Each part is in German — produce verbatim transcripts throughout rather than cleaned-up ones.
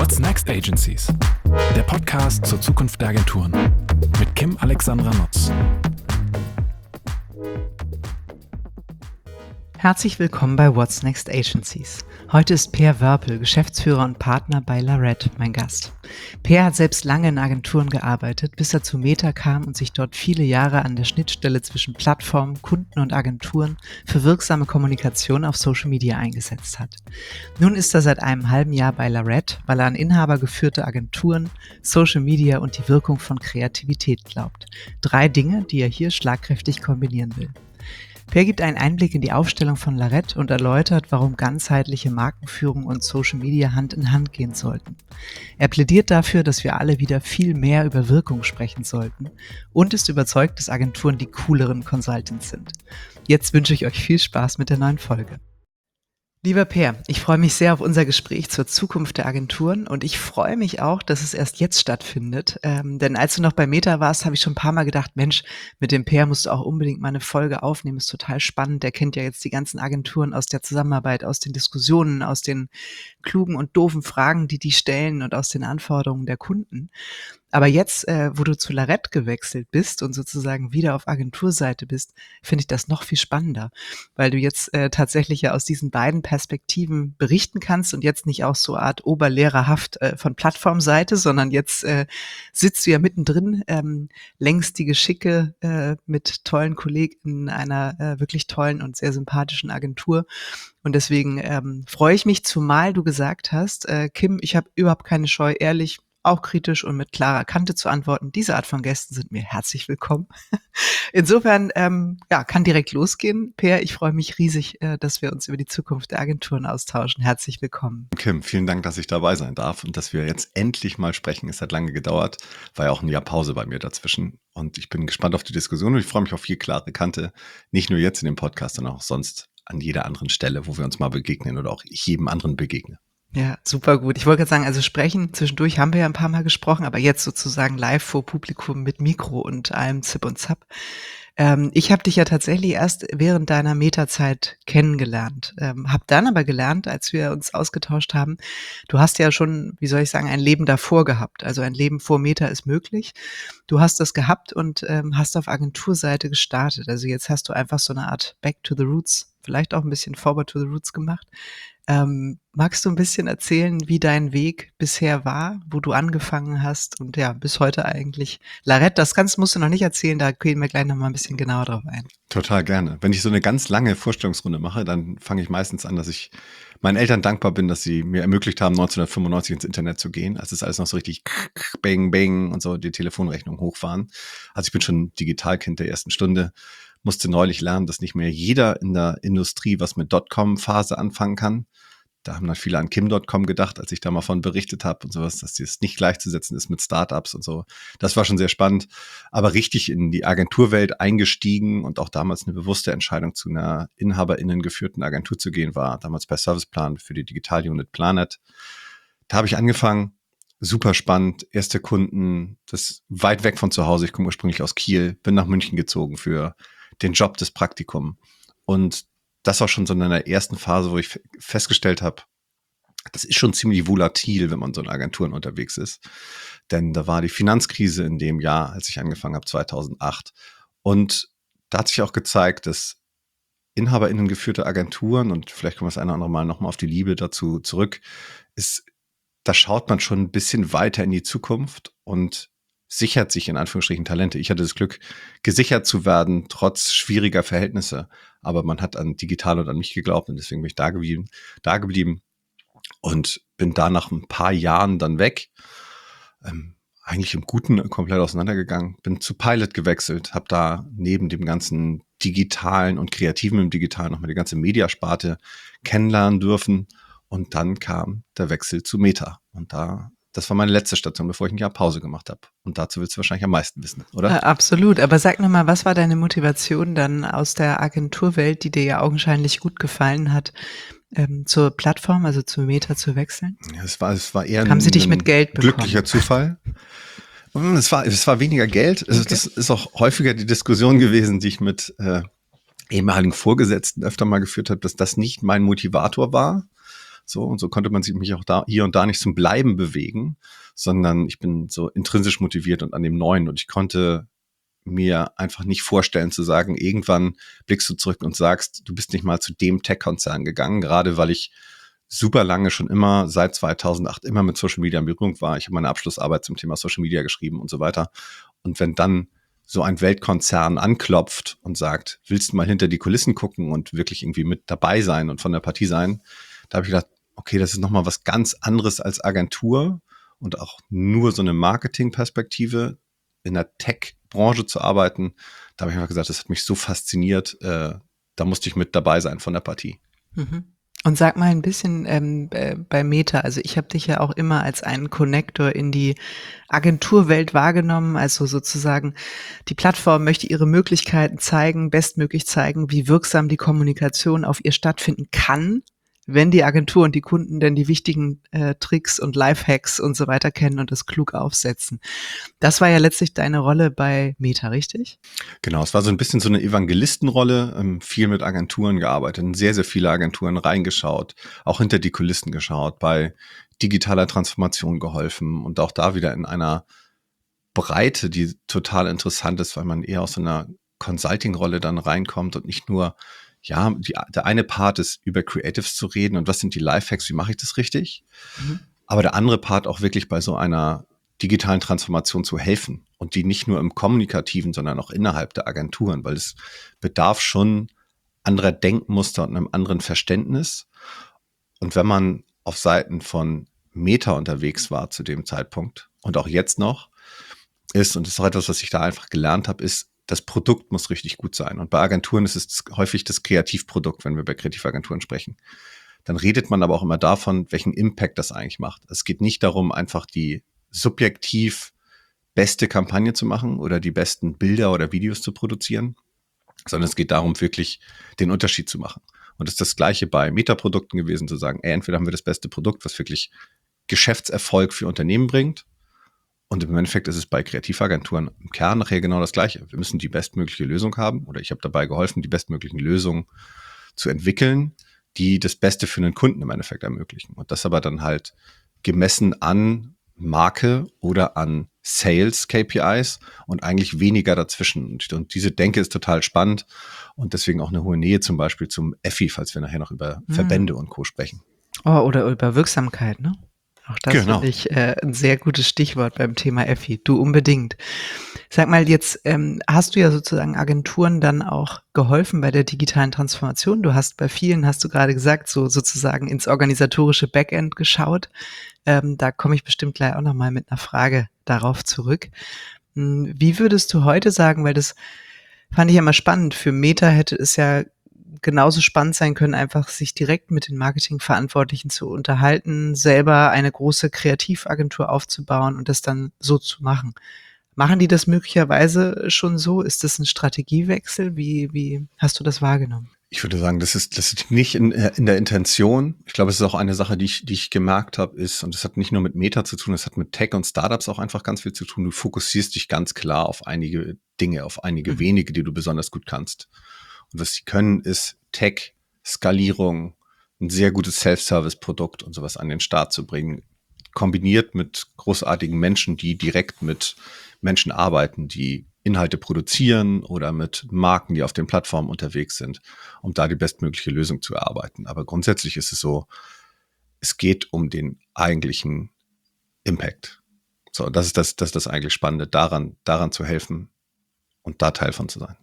What's Next Agencies? Der Podcast zur Zukunft der Agenturen mit Kim Alexandra Nutz. Herzlich willkommen bei What's Next Agencies. Heute ist Peer Wörpel, Geschäftsführer und Partner bei Laret, mein Gast. Peer hat selbst lange in Agenturen gearbeitet, bis er zu Meta kam und sich dort viele Jahre an der Schnittstelle zwischen Plattformen, Kunden und Agenturen für wirksame Kommunikation auf Social Media eingesetzt hat. Nun ist er seit einem halben Jahr bei Laret, weil er an inhabergeführte Agenturen, Social Media und die Wirkung von Kreativität glaubt. Drei Dinge, die er hier schlagkräftig kombinieren will. Peer gibt einen Einblick in die Aufstellung von Laret und erläutert, warum ganzheitliche Markenführung und Social Media Hand in Hand gehen sollten. Er plädiert dafür, dass wir alle wieder viel mehr über Wirkung sprechen sollten und ist überzeugt, dass Agenturen die cooleren Consultants sind. Jetzt wünsche ich euch viel Spaß mit der neuen Folge. Lieber Peer, ich freue mich sehr auf unser Gespräch zur Zukunft der Agenturen und ich freue mich auch, dass es erst jetzt stattfindet. Ähm, denn als du noch bei Meta warst, habe ich schon ein paar Mal gedacht, Mensch, mit dem Peer musst du auch unbedingt mal eine Folge aufnehmen, ist total spannend. Der kennt ja jetzt die ganzen Agenturen aus der Zusammenarbeit, aus den Diskussionen, aus den klugen und doofen Fragen, die die stellen und aus den Anforderungen der Kunden. Aber jetzt, äh, wo du zu Laret gewechselt bist und sozusagen wieder auf Agenturseite bist, finde ich das noch viel spannender, weil du jetzt äh, tatsächlich ja aus diesen beiden Perspektiven berichten kannst und jetzt nicht auch so Art oberlehrerhaft äh, von Plattformseite, sondern jetzt äh, sitzt du ja mittendrin, ähm, längst die Geschicke äh, mit tollen Kollegen in einer äh, wirklich tollen und sehr sympathischen Agentur. Und deswegen ähm, freue ich mich, zumal du gesagt hast, äh, Kim, ich habe überhaupt keine Scheu, ehrlich, auch kritisch und mit klarer Kante zu antworten. Diese Art von Gästen sind mir herzlich willkommen. Insofern, ähm, ja, kann direkt losgehen. Peer, ich freue mich riesig, äh, dass wir uns über die Zukunft der Agenturen austauschen. Herzlich willkommen. Kim, vielen Dank, dass ich dabei sein darf und dass wir jetzt endlich mal sprechen. Es hat lange gedauert, war ja auch ein Jahr Pause bei mir dazwischen. Und ich bin gespannt auf die Diskussion und ich freue mich auf viel klare Kante. Nicht nur jetzt in dem Podcast, sondern auch sonst an jeder anderen Stelle, wo wir uns mal begegnen oder auch ich jedem anderen begegne. Ja, super gut. Ich wollte gerade sagen, also sprechen, zwischendurch haben wir ja ein paar Mal gesprochen, aber jetzt sozusagen live vor Publikum mit Mikro und allem Zip und Zap. Ähm, ich habe dich ja tatsächlich erst während deiner Meta-Zeit kennengelernt, ähm, habe dann aber gelernt, als wir uns ausgetauscht haben, du hast ja schon, wie soll ich sagen, ein Leben davor gehabt. Also ein Leben vor Meta ist möglich. Du hast das gehabt und ähm, hast auf Agenturseite gestartet. Also jetzt hast du einfach so eine Art Back to the Roots, vielleicht auch ein bisschen Forward to the Roots gemacht. Ähm, magst du ein bisschen erzählen, wie dein Weg bisher war, wo du angefangen hast und ja, bis heute eigentlich Laret, das kannst, musst du noch nicht erzählen, da gehen wir gleich noch mal ein bisschen genauer drauf ein. Total gerne. Wenn ich so eine ganz lange Vorstellungsrunde mache, dann fange ich meistens an, dass ich meinen Eltern dankbar bin, dass sie mir ermöglicht haben, neunzehnhundertfünfundneunzig ins Internet zu gehen, als es alles noch so richtig bang, bang und so die Telefonrechnungen hoch waren. Also ich bin schon Digitalkind der ersten Stunde, musste neulich lernen, dass nicht mehr jeder in der Industrie was mit Dotcom-Phase anfangen kann. Da haben dann viele an Kim Punkt com gedacht, als ich da mal von berichtet habe und sowas, dass das nicht gleichzusetzen ist mit Startups und so. Das war schon sehr spannend, aber richtig in die Agenturwelt eingestiegen und auch damals eine bewusste Entscheidung zu einer InhaberInnen geführten Agentur zu gehen war, damals bei Serviceplan für die Digital-Unit Planet. Da habe ich angefangen, super spannend, erste Kunden, das weit weg von zu Hause, ich komme ursprünglich aus Kiel, bin nach München gezogen für den Job des Praktikums und das war schon so in einer ersten Phase, wo ich festgestellt habe, das ist schon ziemlich volatil, wenn man so in Agenturen unterwegs ist. Denn da war die Finanzkrise in dem Jahr, als ich angefangen habe, zweitausendacht. Und da hat sich auch gezeigt, dass InhaberInnen geführte Agenturen, und vielleicht kommen wir das eine oder andere Mal nochmal auf die Liebe dazu zurück, ist, da schaut man schon ein bisschen weiter in die Zukunft und sichert sich in Anführungsstrichen Talente. Ich hatte das Glück, gesichert zu werden, trotz schwieriger Verhältnisse. Aber man hat an digital und an mich geglaubt und deswegen bin ich da geblieben, da geblieben und bin da nach ein paar Jahren dann weg. Ähm, eigentlich im Guten komplett auseinandergegangen. Bin zu Pilot gewechselt, habe da neben dem ganzen Digitalen und Kreativen im Digitalen nochmal die ganze Mediasparte kennenlernen dürfen. Und dann kam der Wechsel zu Meta. Und da Das war meine letzte Station, bevor ich ein Jahr Pause gemacht habe. Und dazu willst du wahrscheinlich am meisten wissen, oder? Ja, absolut. Aber sag nochmal, was war deine Motivation dann aus der Agenturwelt, die dir ja augenscheinlich gut gefallen hat, ähm, zur Plattform, also zu Meta zu wechseln? Ja, es war, es war eher Haben ein, sie dich mit Geld bekommen? glücklicher Zufall. Es war, es war weniger Geld. Also Okay. das ist auch häufiger die Diskussion gewesen, die ich mit äh, ehemaligen Vorgesetzten öfter mal geführt habe, dass das nicht mein Motivator war, So, und so konnte man sich mich auch da hier und da nicht zum Bleiben bewegen, sondern ich bin so intrinsisch motiviert und an dem Neuen. Und ich konnte mir einfach nicht vorstellen zu sagen, irgendwann blickst du zurück und sagst, du bist nicht mal zu dem Tech-Konzern gegangen, gerade weil ich super lange schon immer, seit zweitausendacht, immer mit Social Media in Berührung war. Ich habe meine Abschlussarbeit zum Thema Social Media geschrieben und so weiter. Und wenn dann so ein Weltkonzern anklopft und sagt, willst du mal hinter die Kulissen gucken und wirklich irgendwie mit dabei sein und von der Partie sein, da habe ich gedacht, okay, das ist nochmal was ganz anderes als Agentur und auch nur so eine Marketingperspektive in der Tech-Branche zu arbeiten. Da habe ich einfach gesagt, das hat mich so fasziniert, äh, da musste ich mit dabei sein von der Partie. Mhm. Und sag mal ein bisschen ähm, äh, bei Meta, also ich habe dich ja auch immer als einen Connector in die Agenturwelt wahrgenommen, also sozusagen die Plattform möchte ihre Möglichkeiten zeigen, bestmöglich zeigen, wie wirksam die Kommunikation auf ihr stattfinden kann, wenn die Agentur und die Kunden denn die wichtigen äh, Tricks und Lifehacks und so weiter kennen und das klug aufsetzen. Das war ja letztlich deine Rolle bei Meta, richtig? Genau, es war so ein bisschen so eine Evangelistenrolle, ähm, viel mit Agenturen gearbeitet, in sehr, sehr viele Agenturen reingeschaut, auch hinter die Kulissen geschaut, bei digitaler Transformation geholfen und auch da wieder in einer Breite, die total interessant ist, weil man eher aus so einer Consulting-Rolle dann reinkommt und nicht nur, ja, die, der eine Part ist, über Creatives zu reden und was sind die Lifehacks, wie mache ich das richtig? Mhm. Aber der andere Part auch wirklich bei so einer digitalen Transformation zu helfen und die nicht nur im Kommunikativen, sondern auch innerhalb der Agenturen, weil es bedarf schon anderer Denkmuster und einem anderen Verständnis. Und wenn man auf Seiten von Meta unterwegs war zu dem Zeitpunkt und auch jetzt noch ist, und das ist auch etwas, was ich da einfach gelernt habe, ist, das Produkt muss richtig gut sein. Und bei Agenturen ist es häufig das Kreativprodukt, wenn wir bei Kreativagenturen sprechen. Dann redet man aber auch immer davon, welchen Impact das eigentlich macht. Es geht nicht darum, einfach die subjektiv beste Kampagne zu machen oder die besten Bilder oder Videos zu produzieren, sondern es geht darum, wirklich den Unterschied zu machen. Und es ist das Gleiche bei Meta-Produkten gewesen, zu sagen, ey, entweder haben wir das beste Produkt, was wirklich Geschäftserfolg für Unternehmen bringt, und im Endeffekt ist es bei Kreativagenturen im Kern nachher genau das Gleiche. Wir müssen die bestmögliche Lösung haben, oder ich habe dabei geholfen, die bestmöglichen Lösungen zu entwickeln, die das Beste für einen Kunden im Endeffekt ermöglichen. Und das aber dann halt gemessen an Marke oder an Sales-K P Is und eigentlich weniger dazwischen. Und diese Denke ist total spannend und deswegen auch eine hohe Nähe zum Beispiel zum F I, falls wir nachher noch über mhm. Verbände und Co. sprechen. Oh, oder über Wirksamkeit, ne? Auch das genau. finde ich äh, ein sehr gutes Stichwort beim Thema F I. Du unbedingt. Sag mal, jetzt ähm, hast du ja sozusagen Agenturen dann auch geholfen bei der digitalen Transformation. Du hast bei vielen, hast du gerade gesagt, so sozusagen ins organisatorische Backend geschaut. Ähm, da komme ich bestimmt gleich auch nochmal mit einer Frage darauf zurück. Hm, wie würdest du heute sagen, weil das fand ich immer spannend, für Meta hätte es ja genauso spannend sein können, einfach sich direkt mit den Marketingverantwortlichen zu unterhalten, selber eine große Kreativagentur aufzubauen und das dann so zu machen. Machen die das möglicherweise schon so? Ist das ein Strategiewechsel? Wie, wie hast du das wahrgenommen? Ich würde sagen, das ist, das ist nicht in, in der Intention. Ich glaube, es ist auch eine Sache, die ich, die ich gemerkt habe, ist, und das hat nicht nur mit Meta zu tun, das hat mit Tech und Startups auch einfach ganz viel zu tun. Du fokussierst dich ganz klar auf einige Dinge, auf einige mhm. wenige, die du besonders gut kannst. Und was sie können, ist Tech, Skalierung, ein sehr gutes Self-Service-Produkt und sowas an den Start zu bringen, kombiniert mit großartigen Menschen, die direkt mit Menschen arbeiten, die Inhalte produzieren oder mit Marken, die auf den Plattformen unterwegs sind, um da die bestmögliche Lösung zu erarbeiten. Aber grundsätzlich ist es so, es geht um den eigentlichen Impact. So, das ist das, das ist das eigentlich Spannende, daran, daran zu helfen und da Teil von zu sein.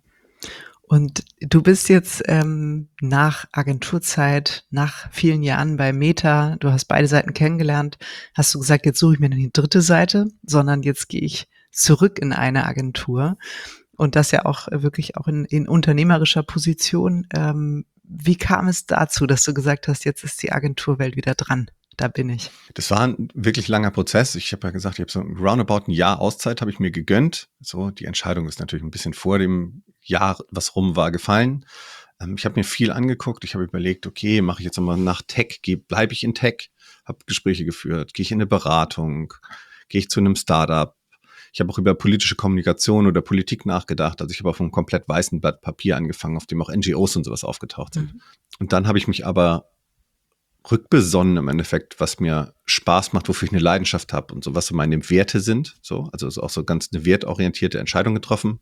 Und du bist jetzt ähm, nach Agenturzeit, nach vielen Jahren bei Meta, du hast beide Seiten kennengelernt, hast du gesagt, jetzt suche ich mir nicht die dritte Seite, sondern jetzt gehe ich zurück in eine Agentur und das ja auch wirklich auch in, in unternehmerischer Position. Ähm, wie kam es dazu, dass du gesagt hast, jetzt ist die Agenturwelt wieder dran? Da bin ich. Das war ein wirklich langer Prozess. Ich habe ja gesagt, ich habe so roundabout ein Jahr Auszeit habe ich mir gegönnt. So, die Entscheidung ist natürlich ein bisschen vor dem Jahr, was rum war, gefallen. Ähm, ich habe mir viel angeguckt. Ich habe überlegt, okay, mache ich jetzt nochmal nach Tech, bleibe ich in Tech, habe Gespräche geführt, gehe ich in eine Beratung, gehe ich zu einem Startup. Ich habe auch über politische Kommunikation oder Politik nachgedacht. Also ich habe auf einem komplett weißen Blatt Papier angefangen, auf dem auch N G Os und sowas aufgetaucht sind. Mhm. Und dann habe ich mich aber rückbesonnen im Endeffekt, was mir Spaß macht, wofür ich eine Leidenschaft habe und so, was so meine Werte sind. So, also ist auch so ganz eine wertorientierte Entscheidung getroffen.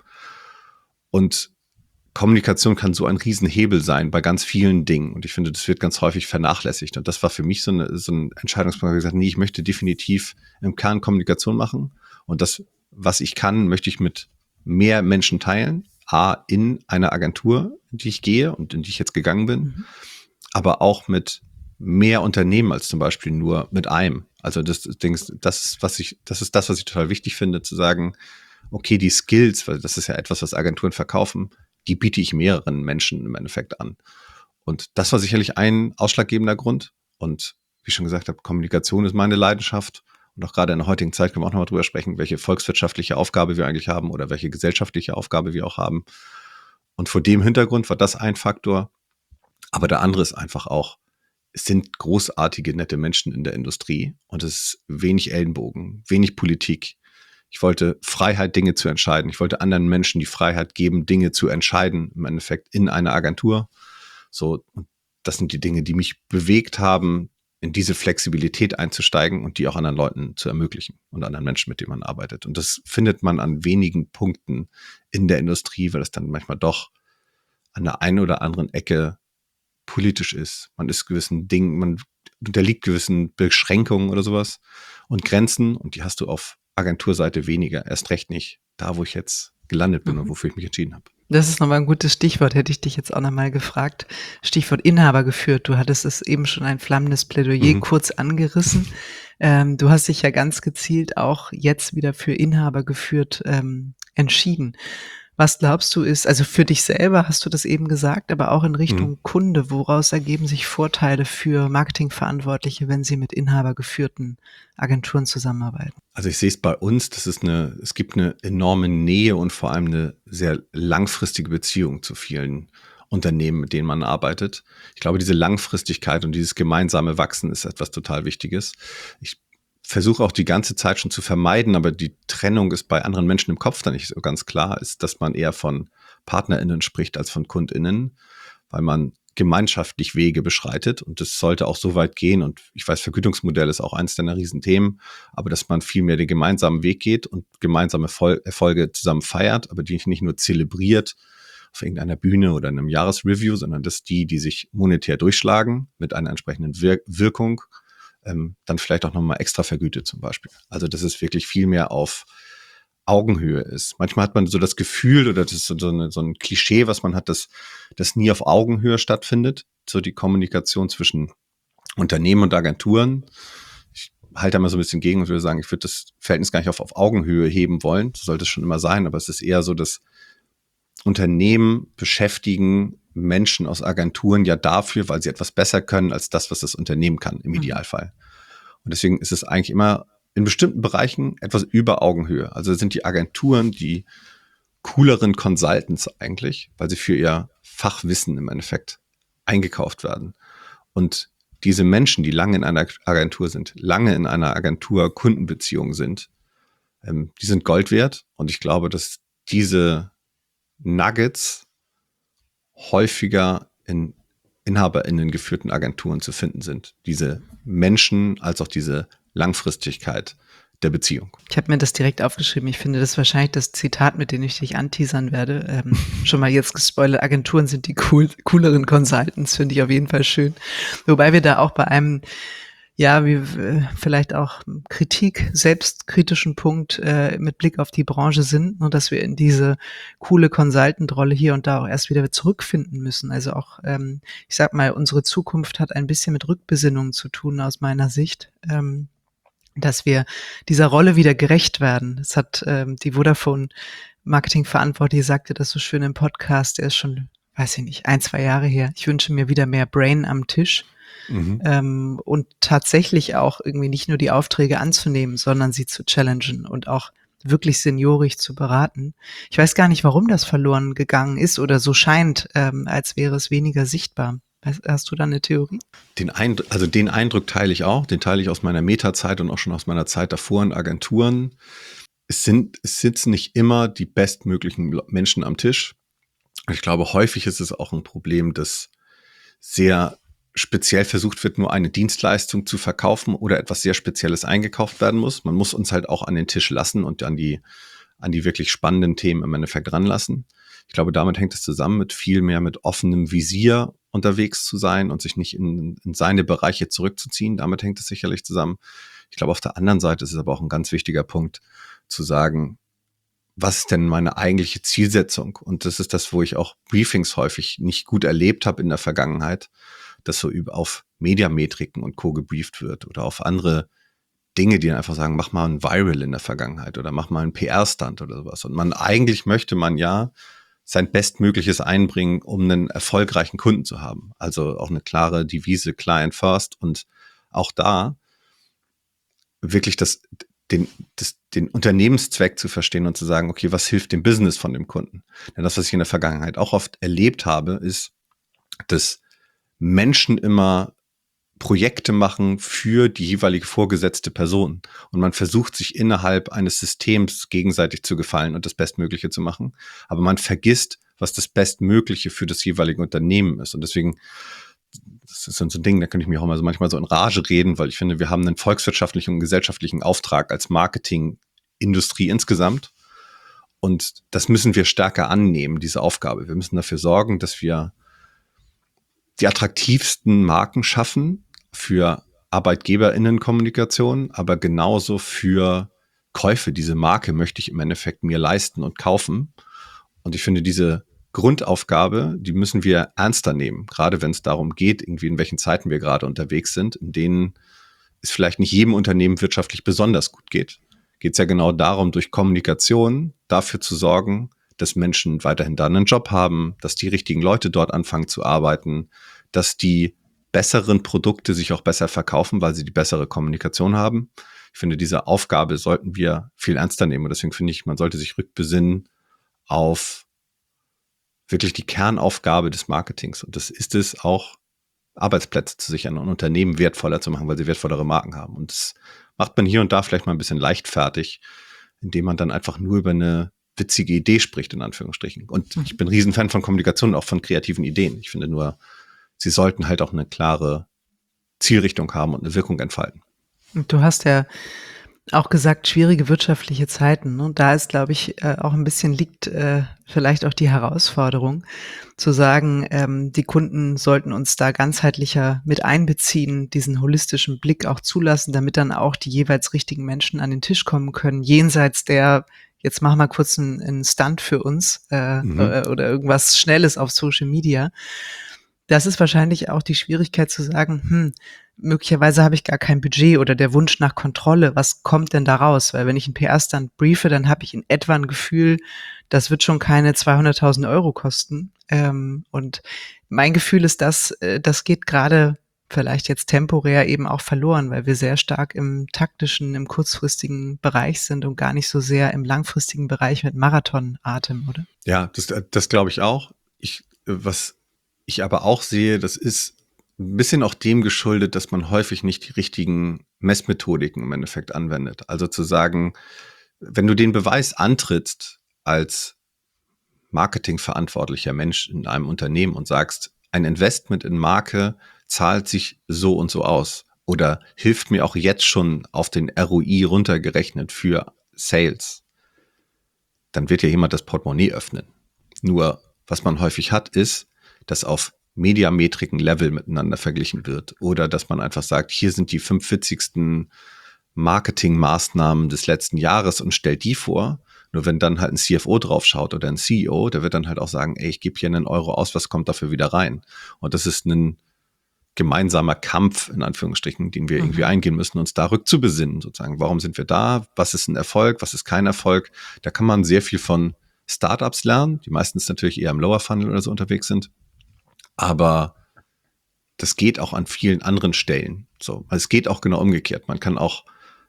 Und Kommunikation kann so ein Riesenhebel sein bei ganz vielen Dingen. Und ich finde, das wird ganz häufig vernachlässigt. Und das war für mich so, eine, so ein Entscheidungspunkt, wo ich gesagt habe, nee, ich möchte definitiv im Kern Kommunikation machen. Und das, was ich kann, möchte ich mit mehr Menschen teilen. A, in einer Agentur, in die ich gehe und in die ich jetzt gegangen bin. Mhm. Aber auch mit mehr Unternehmen als zum Beispiel nur mit einem. Also das, das, das, was ich, das ist das, was ich total wichtig finde, zu sagen, okay, die Skills, weil das ist ja etwas, was Agenturen verkaufen, die biete ich mehreren Menschen im Endeffekt an. Und das war sicherlich ein ausschlaggebender Grund. Und wie ich schon gesagt habe, Kommunikation ist meine Leidenschaft. Und auch gerade in der heutigen Zeit können wir auch nochmal drüber sprechen, welche volkswirtschaftliche Aufgabe wir eigentlich haben oder welche gesellschaftliche Aufgabe wir auch haben. Und vor dem Hintergrund war das ein Faktor. Aber der andere ist einfach auch, es sind großartige, nette Menschen in der Industrie und es ist wenig Ellenbogen, wenig Politik. Ich wollte Freiheit, Dinge zu entscheiden. Ich wollte anderen Menschen die Freiheit geben, Dinge zu entscheiden, im Endeffekt in einer Agentur. So, das sind die Dinge, die mich bewegt haben, in diese Flexibilität einzusteigen und die auch anderen Leuten zu ermöglichen und anderen Menschen, mit denen man arbeitet. Und das findet man an wenigen Punkten in der Industrie, weil es dann manchmal doch an der einen oder anderen Ecke politisch ist. Man ist gewissen Dingen, man unterliegt gewissen Beschränkungen oder sowas und Grenzen und die hast du auf Agenturseite weniger, erst recht nicht da, wo ich jetzt gelandet bin mhm. und wofür ich mich entschieden habe. Das ist nochmal ein gutes Stichwort, hätte ich dich jetzt auch nochmal gefragt. Stichwort Inhaber geführt. Du hattest es eben schon ein flammendes Plädoyer mhm. kurz angerissen. Ähm, du hast dich ja ganz gezielt auch jetzt wieder für Inhaber geführt ähm, entschieden. Was glaubst du ist, also für dich selber hast du das eben gesagt, aber auch in Richtung mhm. Kunde, woraus ergeben sich Vorteile für Marketingverantwortliche, wenn sie mit inhabergeführten Agenturen zusammenarbeiten? Also ich sehe es bei uns, das ist eine, es gibt eine enorme Nähe und vor allem eine sehr langfristige Beziehung zu vielen Unternehmen, mit denen man arbeitet. Ich glaube, diese Langfristigkeit und dieses gemeinsame Wachsen ist etwas total Wichtiges. Ich versuche auch die ganze Zeit schon zu vermeiden, aber die Trennung ist bei anderen Menschen im Kopf dann nicht so ganz klar, ist, dass man eher von PartnerInnen spricht als von KundInnen, weil man gemeinschaftlich Wege beschreitet und das sollte auch so weit gehen und ich weiß, Vergütungsmodell ist auch eins deiner Riesenthemen, aber dass man viel mehr den gemeinsamen Weg geht und gemeinsame Vol- Erfolge zusammen feiert, aber die nicht nur zelebriert auf irgendeiner Bühne oder in einem Jahresreview, sondern dass die, die sich monetär durchschlagen mit einer entsprechenden Wir- Wirkung, ähm, dann vielleicht auch nochmal extra vergütet zum Beispiel. Also dass es wirklich viel mehr auf Augenhöhe ist. Manchmal hat man so das Gefühl, oder das ist so, eine, so ein Klischee, was man hat, dass das nie auf Augenhöhe stattfindet. So die Kommunikation zwischen Unternehmen und Agenturen. Ich halte da mal so ein bisschen gegen und würde sagen, ich würde das Verhältnis gar nicht auf, auf Augenhöhe heben wollen. So sollte es schon immer sein, aber es ist eher so, dass Unternehmen beschäftigen Menschen aus Agenturen ja dafür, weil sie etwas besser können als das, was das Unternehmen kann, im Idealfall. Und deswegen ist es eigentlich immer in bestimmten Bereichen etwas über Augenhöhe. Also sind die Agenturen die cooleren Consultants eigentlich, weil sie für ihr Fachwissen im Endeffekt eingekauft werden. Und diese Menschen, die lange in einer Agentur sind, lange in einer Agentur-Kundenbeziehung sind, ähm, die sind Gold wert. Und ich glaube, dass diese Nuggets häufiger in InhaberInnen geführten Agenturen zu finden sind. Diese Menschen als auch diese Langfristigkeit der Beziehung. Ich habe mir das direkt aufgeschrieben. Ich finde, das ist wahrscheinlich das Zitat, mit dem ich dich anteasern werde. Ähm, schon mal jetzt gespoilert, Agenturen sind die cool, cooleren Consultants, finde ich auf jeden Fall schön. Wobei wir da auch bei einem, ja, wie äh, vielleicht auch Kritik, selbstkritischen Punkt äh, mit Blick auf die Branche sind, nur dass wir in diese coole Consultant-Rolle hier und da auch erst wieder zurückfinden müssen. Also auch, ähm, ich sag mal, unsere Zukunft hat ein bisschen mit Rückbesinnung zu tun aus meiner Sicht. Ähm, dass wir dieser Rolle wieder gerecht werden. Das hat ähm, die Vodafone-Marketing-Verantwortliche sagte das so schön im Podcast, der ist schon, weiß ich nicht, ein, zwei Jahre her. Ich wünsche mir wieder mehr Brain am Tisch mhm. ähm, und tatsächlich auch irgendwie nicht nur die Aufträge anzunehmen, sondern sie zu challengen und auch wirklich seniorisch zu beraten. Ich weiß gar nicht, warum das verloren gegangen ist oder so scheint, ähm, als wäre es weniger sichtbar. Hast du da eine Theorie? Den Eindruck, also den Eindruck teile ich auch, den teile ich aus meiner Meta-Zeit und auch schon aus meiner Zeit davor in Agenturen. Es sind, es sitzen nicht immer die bestmöglichen Menschen am Tisch. Ich glaube, häufig ist es auch ein Problem, dass sehr speziell versucht wird, nur eine Dienstleistung zu verkaufen oder etwas sehr Spezielles eingekauft werden muss. Man muss uns halt auch an den Tisch lassen und an die, an die wirklich spannenden Themen im Endeffekt ranlassen. Ich glaube, damit hängt es zusammen, mit viel mehr mit offenem Visier unterwegs zu sein und sich nicht in, in seine Bereiche zurückzuziehen. Damit hängt es sicherlich zusammen. Ich glaube, auf der anderen Seite ist es aber auch ein ganz wichtiger Punkt, zu sagen, was ist denn meine eigentliche Zielsetzung? Und das ist das, wo ich auch Briefings häufig nicht gut erlebt habe in der Vergangenheit, dass so über auf Mediametriken und Co. gebrieft wird oder auf andere Dinge, die dann einfach sagen, mach mal ein Viral in der Vergangenheit oder mach mal einen P R-Stunt oder sowas. Und man eigentlich möchte man ja sein Bestmögliches einbringen, um einen erfolgreichen Kunden zu haben. Also auch eine klare Devise, Client First, und auch da wirklich das, den, das, den Unternehmenszweck zu verstehen und zu sagen, okay, was hilft dem Business von dem Kunden? Denn das, was ich in der Vergangenheit auch oft erlebt habe, ist, dass Menschen immer Projekte machen für die jeweilige vorgesetzte Person. Und man versucht, sich innerhalb eines Systems gegenseitig zu gefallen und das Bestmögliche zu machen. Aber man vergisst, was das Bestmögliche für das jeweilige Unternehmen ist. Und deswegen, das ist so ein Ding, da könnte ich mich auch mal so manchmal so in Rage reden, weil ich finde, wir haben einen volkswirtschaftlichen und gesellschaftlichen Auftrag als Marketingindustrie insgesamt. Und das müssen wir stärker annehmen, diese Aufgabe. Wir müssen dafür sorgen, dass wir die attraktivsten Marken schaffen für ArbeitgeberInnenkommunikation, aber genauso für Käufe. Diese Marke möchte ich im Endeffekt mir leisten und kaufen. Und ich finde, diese Grundaufgabe, die müssen wir ernster nehmen, gerade wenn es darum geht, irgendwie in welchen Zeiten wir gerade unterwegs sind, in denen es vielleicht nicht jedem Unternehmen wirtschaftlich besonders gut geht. Geht es ja genau darum, durch Kommunikation dafür zu sorgen, dass Menschen weiterhin da einen Job haben, dass die richtigen Leute dort anfangen zu arbeiten, dass die besseren Produkte sich auch besser verkaufen, weil sie die bessere Kommunikation haben. Ich finde, diese Aufgabe sollten wir viel ernster nehmen. Und deswegen finde ich, man sollte sich rückbesinnen auf wirklich die Kernaufgabe des Marketings. Und das ist es auch, Arbeitsplätze zu sichern und Unternehmen wertvoller zu machen, weil sie wertvollere Marken haben. Und das macht man hier und da vielleicht mal ein bisschen leichtfertig, indem man dann einfach nur über eine witzige Idee spricht, in Anführungsstrichen. Und ich bin ein Riesenfan von Kommunikation und auch von kreativen Ideen. Ich finde nur, sie sollten halt auch eine klare Zielrichtung haben und eine Wirkung entfalten. Und du hast ja auch gesagt, schwierige wirtschaftliche Zeiten. Und da ist, glaube ich, äh, auch ein bisschen liegt äh, vielleicht auch die Herausforderung, zu sagen, ähm, die Kunden sollten uns da ganzheitlicher mit einbeziehen, diesen holistischen Blick auch zulassen, damit dann auch die jeweils richtigen Menschen an den Tisch kommen können, jenseits der, jetzt machen wir kurz einen, einen Stunt für uns äh, mhm. äh, oder irgendwas Schnelles auf Social Media. Das ist wahrscheinlich auch die Schwierigkeit zu sagen, hm, möglicherweise habe ich gar kein Budget oder der Wunsch nach Kontrolle. Was kommt denn da raus? Weil wenn ich einen P R-Stunt briefe, dann habe ich in etwa ein Gefühl, das wird schon keine zweihunderttausend Euro kosten. Ähm, und mein Gefühl ist, dass äh, das geht gerade vielleicht jetzt temporär eben auch verloren, weil wir sehr stark im taktischen, im kurzfristigen Bereich sind und gar nicht so sehr im langfristigen Bereich mit Marathonatem, oder? Ja, das, das glaube ich auch. Ich, was ich aber auch sehe, das ist ein bisschen auch dem geschuldet, dass man häufig nicht die richtigen Messmethodiken im Endeffekt anwendet. Also zu sagen, wenn du den Beweis antrittst als marketingverantwortlicher Mensch in einem Unternehmen und sagst, ein Investment in Marke zahlt sich so und so aus oder hilft mir auch jetzt schon auf den R O I runtergerechnet für Sales, dann wird ja jemand das Portemonnaie öffnen. Nur, was man häufig hat, ist, dass auf Mediametriken-Level miteinander verglichen wird oder dass man einfach sagt, hier sind die fünf witzigsten Marketingmaßnahmen des letzten Jahres und stellt die vor. Nur wenn dann halt ein C F O drauf schaut oder ein C E O, der wird dann halt auch sagen, ey, ich gebe hier einen Euro aus, was kommt dafür wieder rein? Und das ist ein gemeinsamer Kampf, in Anführungsstrichen, den wir mhm. irgendwie eingehen müssen, uns da rückzubesinnen, sozusagen. Warum sind wir da? Was ist ein Erfolg? Was ist kein Erfolg? Da kann man sehr viel von Startups lernen, die meistens natürlich eher im Lower Funnel oder so unterwegs sind. Aber das geht auch an vielen anderen Stellen. So, es geht auch genau umgekehrt. Man kann auch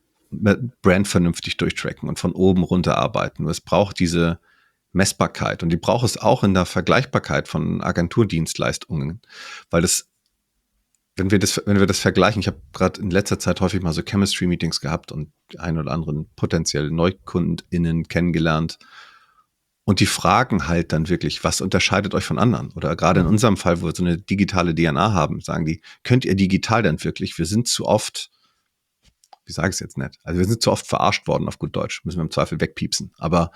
Brand vernünftig durchtracken und von oben runter arbeiten. Nur es braucht diese Messbarkeit und die braucht es auch in der Vergleichbarkeit von Agenturdienstleistungen, weil das, wenn wir das, wenn wir das vergleichen, ich habe gerade in letzter Zeit häufig mal so Chemistry-Meetings gehabt und ein oder anderen potenziell NeukundInnen kennengelernt. Und die fragen halt dann wirklich, was unterscheidet euch von anderen? Oder gerade in unserem Fall, wo wir so eine digitale D N A haben, sagen die, könnt ihr digital denn wirklich? Wir sind zu oft, wie sage ich es jetzt nicht? Also wir sind zu oft verarscht worden auf gut Deutsch. Müssen wir im Zweifel wegpiepsen. Aber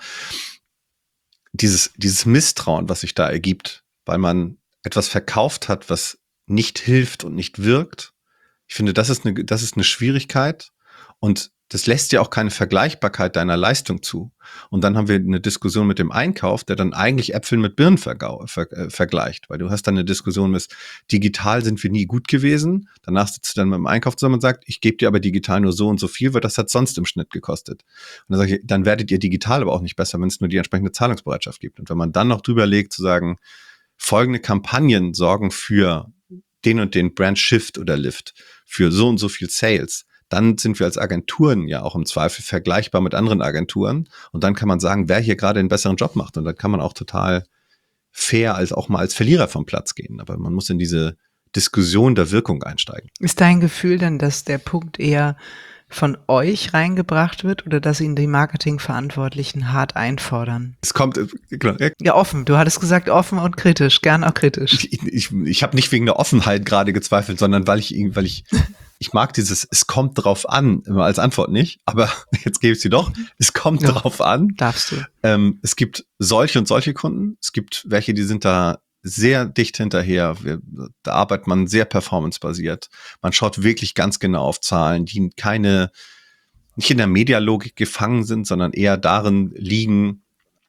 dieses, dieses Misstrauen, was sich da ergibt, weil man etwas verkauft hat, was nicht hilft und nicht wirkt, ich finde, das ist eine, das ist eine Schwierigkeit. Und das lässt ja auch keine Vergleichbarkeit deiner Leistung zu. Und dann haben wir eine Diskussion mit dem Einkauf, der dann eigentlich Äpfel mit Birnen vergau- ver- äh, vergleicht. Weil du hast dann eine Diskussion mit, digital sind wir nie gut gewesen. Danach sitzt du dann mit dem Einkauf zusammen und sagt, ich gebe dir aber digital nur so und so viel, weil das hat sonst im Schnitt gekostet. Und dann sage ich, dann werdet ihr digital aber auch nicht besser, wenn es nur die entsprechende Zahlungsbereitschaft gibt. Und wenn man dann noch drüber legt, zu sagen, folgende Kampagnen sorgen für den und den Brand Shift oder Lift, für so und so viel Sales, dann sind wir als Agenturen ja auch im Zweifel vergleichbar mit anderen Agenturen. Und dann kann man sagen, wer hier gerade einen besseren Job macht. Und dann kann man auch total fair als auch mal als Verlierer vom Platz gehen. Aber man muss in diese Diskussion der Wirkung einsteigen. Ist dein Gefühl denn, dass der Punkt eher von euch reingebracht wird oder dass ihn die Marketingverantwortlichen hart einfordern? Es kommt, klar, ja, offen. Du hattest gesagt offen und kritisch, gern auch kritisch. Ich, ich, ich habe nicht wegen der Offenheit gerade gezweifelt, sondern weil ich, weil ich, ich mag dieses, es kommt drauf an, immer als Antwort nicht, aber jetzt gebe ich sie doch, es kommt ja, drauf an. Darfst du. Ähm, es gibt solche und solche Kunden, es gibt welche, die sind da sehr dicht hinterher. Wir, da arbeitet man sehr performancebasiert. Man schaut wirklich ganz genau auf Zahlen, die keine, nicht in der Medialogik gefangen sind, sondern eher darin liegen,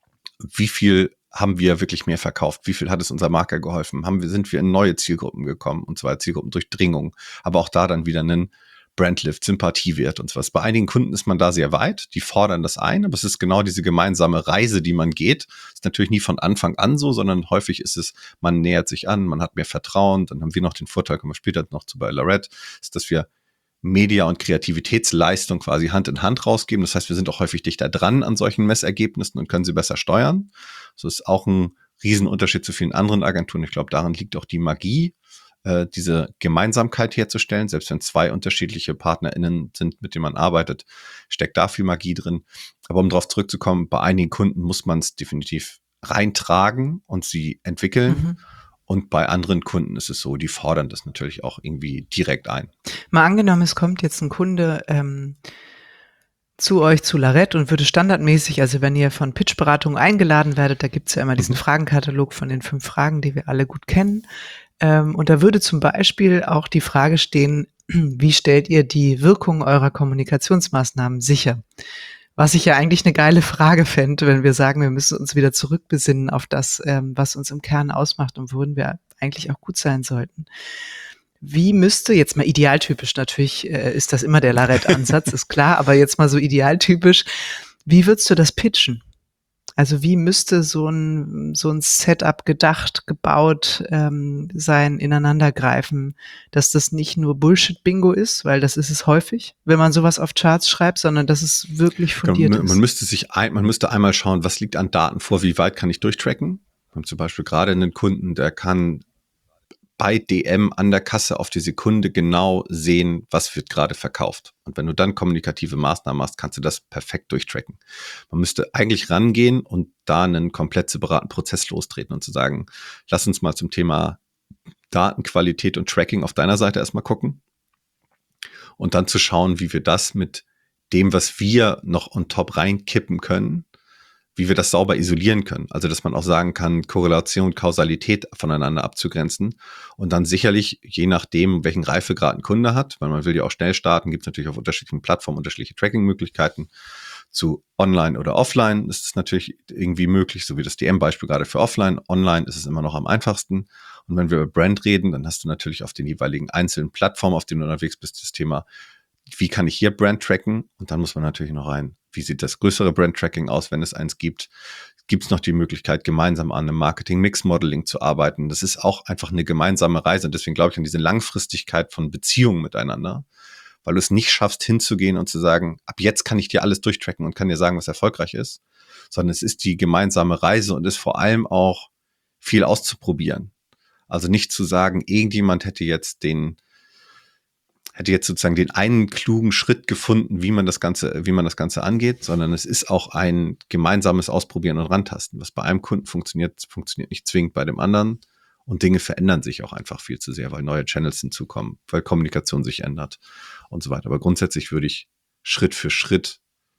wie viel haben wir wirklich mehr verkauft? Wie viel hat es unserer Marke geholfen? Haben wir, sind wir in neue Zielgruppen gekommen? Und zwar Zielgruppendurchdringung. Aber auch da dann wieder einen Brandlift, Sympathiewert und sowas. Bei einigen Kunden ist man da sehr weit, die fordern das ein, aber es ist genau diese gemeinsame Reise, die man geht. Ist natürlich nie von Anfang an so, sondern häufig ist es, man nähert sich an, man hat mehr Vertrauen. Dann haben wir noch den Vorteil, kommen wir später noch zu bei Laret, ist, dass wir Media- und Kreativitätsleistung quasi Hand in Hand rausgeben. Das heißt, wir sind auch häufig dichter dran an solchen Messergebnissen und können sie besser steuern. Das ist auch ein Riesenunterschied zu vielen anderen Agenturen. Ich glaube, darin liegt auch die Magie, äh, diese Gemeinsamkeit herzustellen. Selbst wenn zwei unterschiedliche PartnerInnen sind, mit denen man arbeitet, steckt da viel Magie drin. Aber um darauf zurückzukommen, bei einigen Kunden muss man es definitiv reintragen und sie entwickeln. Mhm. Und bei anderen Kunden ist es so, die fordern das natürlich auch irgendwie direkt ein. Mal angenommen, es kommt jetzt ein Kunde ähm, zu euch zu Laret und würde standardmäßig, also wenn ihr von Pitch-Beratungen eingeladen werdet, da gibt es ja immer diesen mhm. Fragenkatalog von den fünf Fragen, die wir alle gut kennen. Ähm, und da würde zum Beispiel auch die Frage stehen, wie stellt ihr die Wirkung eurer Kommunikationsmaßnahmen sicher? Was ich ja eigentlich eine geile Frage fände, wenn wir sagen, wir müssen uns wieder zurückbesinnen auf das, ähm, was uns im Kern ausmacht und worin wir eigentlich auch gut sein sollten. Wie müsste, jetzt mal idealtypisch, natürlich äh, ist das immer der Laret-Ansatz, ist klar, aber jetzt mal so idealtypisch, wie würdest du das pitchen? Also wie müsste so ein so ein Setup gedacht, gebaut ähm, sein, ineinandergreifen, dass das nicht nur Bullshit-Bingo ist, weil das ist es häufig, wenn man sowas auf Charts schreibt, sondern dass es wirklich fundiert man, ist. Man müsste sich ein, man müsste einmal schauen, was liegt an Daten vor, wie weit kann ich durchtracken? Wir haben zum Beispiel gerade einen Kunden, der kann bei D M an der Kasse auf die Sekunde genau sehen, was wird gerade verkauft. Und wenn du dann kommunikative Maßnahmen machst, kannst du das perfekt durchtracken. Man müsste eigentlich rangehen und da einen komplett separaten Prozess lostreten und zu sagen, lass uns mal zum Thema Datenqualität und Tracking auf deiner Seite erstmal gucken. Und dann zu schauen, wie wir das mit dem, was wir noch on top reinkippen können, wie wir das sauber isolieren können. Also, dass man auch sagen kann, Korrelation, Kausalität voneinander abzugrenzen und dann sicherlich, je nachdem, welchen Reifegrad ein Kunde hat, weil man will ja auch schnell starten, gibt es natürlich auf unterschiedlichen Plattformen unterschiedliche Tracking-Möglichkeiten. Zu Online oder Offline ist es natürlich irgendwie möglich, so wie das D M-Beispiel gerade für Offline. Online ist es immer noch am einfachsten. Und wenn wir über Brand reden, dann hast du natürlich auf den jeweiligen einzelnen Plattformen, auf denen du unterwegs bist, das Thema, wie kann ich hier Brand tracken? Und dann muss man natürlich noch rein, wie sieht das größere Brand-Tracking aus, wenn es eins gibt? Gibt es noch die Möglichkeit, gemeinsam an einem Marketing-Mix-Modeling zu arbeiten? Das ist auch einfach eine gemeinsame Reise. Und deswegen glaube ich an diese Langfristigkeit von Beziehungen miteinander, weil du es nicht schaffst, hinzugehen und zu sagen, ab jetzt kann ich dir alles durchtracken und kann dir sagen, was erfolgreich ist, sondern es ist die gemeinsame Reise und ist vor allem auch viel auszuprobieren. Also nicht zu sagen, irgendjemand hätte jetzt den hätte jetzt sozusagen den einen klugen Schritt gefunden, wie man das Ganze, wie man das Ganze angeht, sondern es ist auch ein gemeinsames Ausprobieren und Rantasten. Was bei einem Kunden funktioniert, funktioniert nicht zwingend bei dem anderen. Und Dinge verändern sich auch einfach viel zu sehr, weil neue Channels hinzukommen, weil Kommunikation sich ändert und so weiter. Aber grundsätzlich würde ich Schritt für Schritt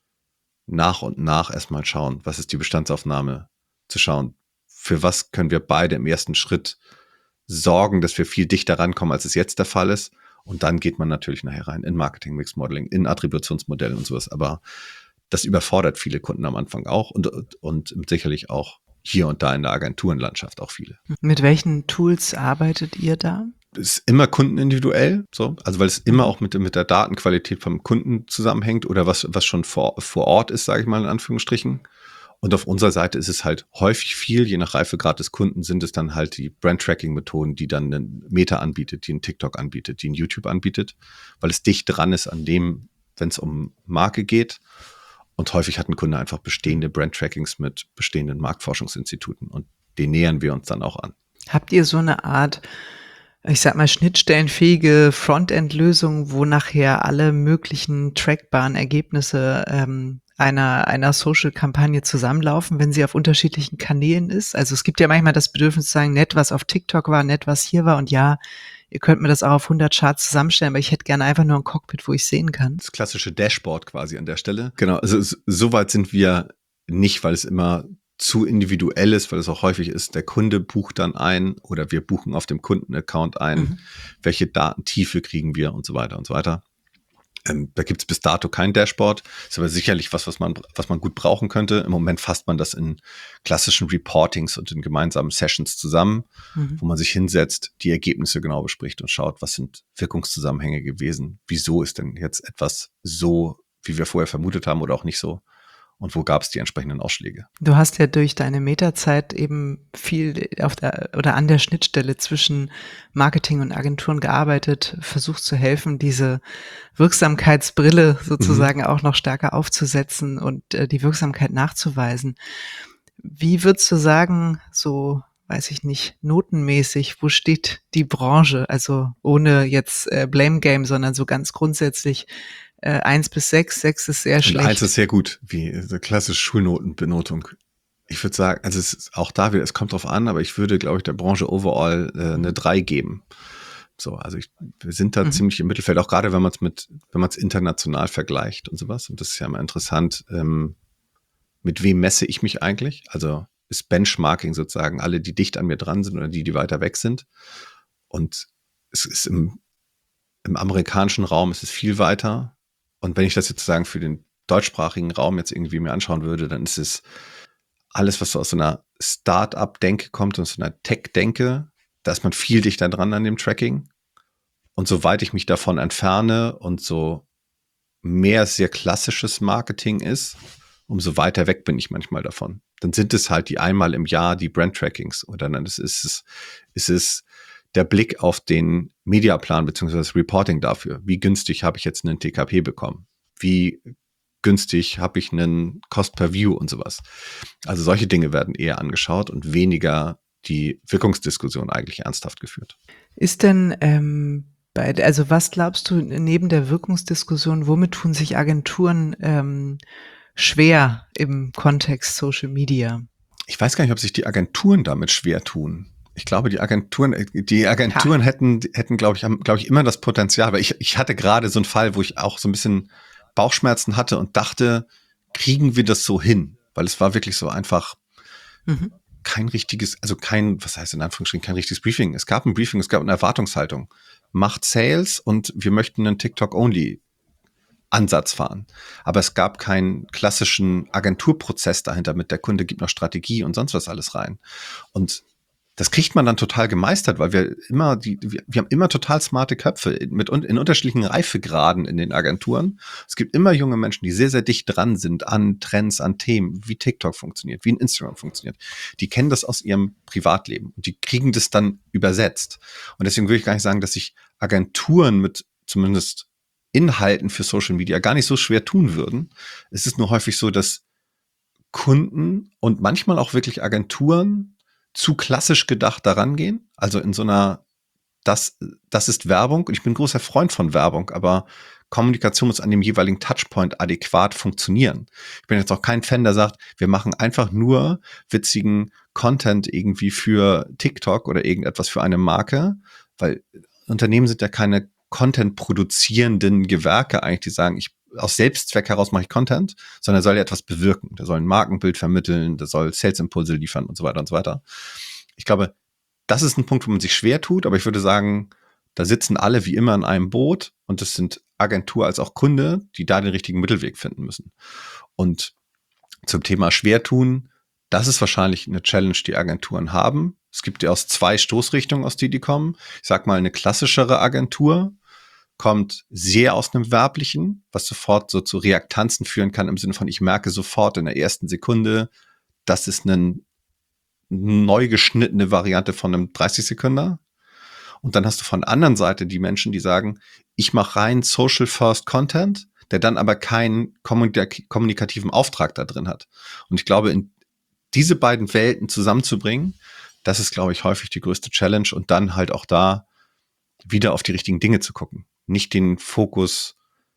nach und nach erstmal schauen, was ist die Bestandsaufnahme, zu schauen, für was können wir beide im ersten Schritt sorgen, dass wir viel dichter rankommen, als es jetzt der Fall ist. Und dann geht man natürlich nachher rein in Marketing Mix Modeling, in Attributionsmodelle und sowas. Aber das überfordert viele Kunden am Anfang auch und, und sicherlich auch hier und da in der Agenturenlandschaft auch viele. Mit welchen Tools arbeitet ihr da? Es ist immer kundenindividuell, so, also weil es immer auch mit, mit der Datenqualität vom Kunden zusammenhängt oder was, was schon vor, vor Ort ist, sage ich mal in Anführungsstrichen. Und auf unserer Seite ist es halt häufig viel, je nach Reifegrad des Kunden sind es dann halt die Brand-Tracking-Methoden, die dann einen Meta anbietet, die einen TikTok anbietet, die einen YouTube anbietet, weil es dicht dran ist an dem, wenn es um Marke geht. Und häufig hat ein Kunde einfach bestehende Brand-Trackings mit bestehenden Marktforschungsinstituten und den nähern wir uns dann auch an. Habt ihr so eine Art, ich sag mal, schnittstellenfähige Frontend-Lösung, wo nachher alle möglichen trackbaren Ergebnisse ähm, einer, einer Social-Kampagne zusammenlaufen, wenn sie auf unterschiedlichen Kanälen ist? Also es gibt ja manchmal das Bedürfnis zu sagen, nett, was auf TikTok war, nett, was hier war und ja, ihr könnt mir das auch auf hundert Charts zusammenstellen, aber ich hätte gerne einfach nur ein Cockpit, wo ich sehen kann. Das klassische Dashboard quasi an der Stelle. Genau, also so weit sind wir nicht, weil es immer zu individuell ist, weil es auch häufig ist, der Kunde bucht dann ein oder wir buchen auf dem Kundenaccount ein, mhm. welche Datentiefe kriegen wir und so weiter und so weiter. Ähm, da gibt es bis dato kein Dashboard, ist aber sicherlich was, was man, was man gut brauchen könnte. Im Moment fasst man das in klassischen Reportings und in gemeinsamen Sessions zusammen, mhm. wo man sich hinsetzt, die Ergebnisse genau bespricht und schaut, was sind Wirkungszusammenhänge gewesen, wieso ist denn jetzt etwas so, wie wir vorher vermutet haben oder auch nicht so. Und wo gab es die entsprechenden Ausschläge? Du hast ja durch deine Meta-Zeit eben viel auf der oder an der Schnittstelle zwischen Marketing und Agenturen gearbeitet, versucht zu helfen, diese Wirksamkeitsbrille sozusagen mhm. auch noch stärker aufzusetzen und äh, die Wirksamkeit nachzuweisen. Wie würdest du sagen, so, weiß ich nicht, notenmäßig, wo steht die Branche? Also ohne jetzt äh, Blame Game, sondern so ganz grundsätzlich Äh, eins bis sechs, sechs ist sehr schlecht. Und eins ist sehr gut, wie so klassische Schulnotenbenotung. Ich würde sagen, also es ist auch da wieder, es kommt drauf an, aber ich würde, glaube ich, der Branche overall äh, eine drei geben. So, also ich, wir sind da mhm. ziemlich im Mittelfeld, auch gerade wenn man es mit, wenn man es international vergleicht und sowas. Und das ist ja immer interessant, ähm, mit wem messe ich mich eigentlich? Also ist Benchmarking sozusagen alle, die dicht an mir dran sind oder die, die weiter weg sind. Und es ist im, im amerikanischen Raum ist es viel weiter. Und wenn ich das jetzt sagen für den deutschsprachigen Raum jetzt irgendwie mir anschauen würde, dann ist es alles, was so aus so einer Start-up-Denke kommt und so einer Tech-Denke, da ist man viel dichter dran an dem Tracking. Und soweit ich mich davon entferne und so mehr sehr klassisches Marketing ist, umso weiter weg bin ich manchmal davon. Dann sind es halt die einmal im Jahr die Brand-Trackings oder dann ist es, ist es der Blick auf den Mediaplan bzw. das Reporting dafür. Wie günstig habe ich jetzt einen T K P bekommen? Wie günstig habe ich einen Cost per View und sowas? Also solche Dinge werden eher angeschaut und weniger die Wirkungsdiskussion eigentlich ernsthaft geführt. Ist denn ähm, bei, also was glaubst du neben der Wirkungsdiskussion, womit tun sich Agenturen ähm, schwer im Kontext Social Media? Ich weiß gar nicht, ob sich die Agenturen damit schwer tun. Ich glaube, die Agenturen, die Agenturen ha. hätten, hätten, glaube ich, glaube ich, immer das Potenzial, weil ich, ich hatte gerade so einen Fall, wo ich auch so ein bisschen Bauchschmerzen hatte und dachte, kriegen wir das so hin? Weil es war wirklich so einfach mhm. kein richtiges, also kein, was heißt in Anführungsstrichen, kein richtiges Briefing. Es gab ein Briefing, es gab eine Erwartungshaltung. Macht Sales und wir möchten einen TikTok-only Ansatz fahren. Aber es gab keinen klassischen Agenturprozess dahinter mit der Kunde gibt noch Strategie und sonst was alles rein. Und das kriegt man dann total gemeistert, weil wir immer die, wir, wir haben immer total smarte Köpfe mit in unterschiedlichen Reifegraden in den Agenturen. Es gibt immer junge Menschen, die sehr, sehr dicht dran sind an Trends, an Themen, wie TikTok funktioniert, wie ein Instagram funktioniert. Die kennen das aus ihrem Privatleben und die kriegen das dann übersetzt. Und deswegen würde ich gar nicht sagen, dass sich Agenturen mit zumindest Inhalten für Social Media gar nicht so schwer tun würden. Es ist nur häufig so, dass Kunden und manchmal auch wirklich Agenturen zu klassisch gedacht daran gehen, also in so einer das, das ist Werbung und ich bin ein großer Freund von Werbung, aber Kommunikation muss an dem jeweiligen Touchpoint adäquat funktionieren. Ich bin jetzt auch kein Fan, der sagt, wir machen einfach nur witzigen Content irgendwie für TikTok oder irgendetwas für eine Marke, weil Unternehmen sind ja keine Content-produzierenden Gewerke eigentlich, die sagen, ich aus Selbstzweck heraus mache ich Content, sondern er soll ja etwas bewirken. Der soll ein Markenbild vermitteln, der soll Sales-Impulse liefern und so weiter und so weiter. Ich glaube, das ist ein Punkt, wo man sich schwer tut, aber ich würde sagen, da sitzen alle wie immer in einem Boot und das sind Agentur als auch Kunde, die da den richtigen Mittelweg finden müssen. Und zum Thema Schwertun, das ist wahrscheinlich eine Challenge, die Agenturen haben. Es gibt ja aus zwei Stoßrichtungen, aus die die kommen. Ich sag mal, eine klassischere Agentur kommt sehr aus einem Werblichen, was sofort so zu Reaktanzen führen kann, im Sinne von, ich merke sofort in der ersten Sekunde, das ist eine neu geschnittene Variante von einem dreißig Sekünder. Und dann hast du von der anderen Seite die Menschen, die sagen, ich mache rein Social First Content, der dann aber keinen kommunik- kommunikativen Auftrag da drin hat. Und ich glaube, in diese beiden Welten zusammenzubringen, das ist, glaube ich, häufig die größte Challenge und dann halt auch da wieder auf die richtigen Dinge zu gucken. Nicht den Fokus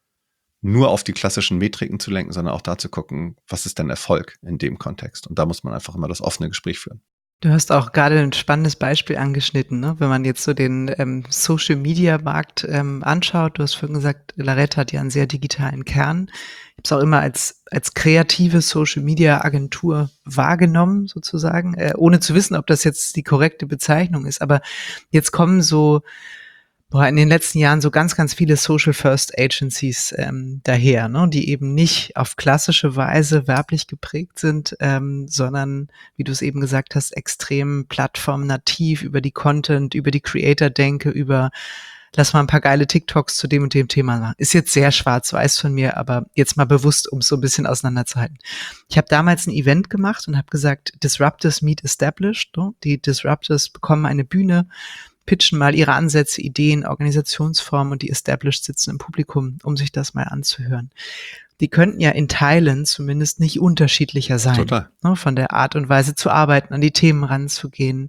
nur auf die klassischen Metriken zu lenken, sondern auch da zu gucken, was ist denn Erfolg in dem Kontext? Und da muss man einfach immer das offene Gespräch führen. Du hast auch gerade ein spannendes Beispiel angeschnitten, ne? Wenn man jetzt so den ähm, Social-Media-Markt ähm, anschaut. Du hast vorhin gesagt, Larett hat ja einen sehr digitalen Kern. Ich habe es auch immer als als kreative Social-Media-Agentur wahrgenommen, sozusagen, äh, ohne zu wissen, ob das jetzt die korrekte Bezeichnung ist. Aber jetzt kommen so boah, in den letzten Jahren so ganz, ganz viele Social First Agencies ähm, daher, ne, die eben nicht auf klassische Weise werblich geprägt sind, ähm, sondern, wie du es eben gesagt hast, extrem plattformnativ über die Content, über die Creator-Denke, über lass mal ein paar geile TikToks zu dem und dem Thema machen. Ist jetzt sehr schwarz-weiß von mir, aber jetzt mal bewusst, um es so ein bisschen auseinanderzuhalten. Ich habe damals ein Event gemacht und habe gesagt, Disruptors meet established. Ne? Die Disruptors bekommen eine Bühne, pitchen mal ihre Ansätze, Ideen, Organisationsformen und die Established sitzen im Publikum, um sich das mal anzuhören. Die könnten ja in Teilen zumindest nicht unterschiedlicher sein. Total. Ne, von der Art und Weise zu arbeiten, an die Themen ranzugehen.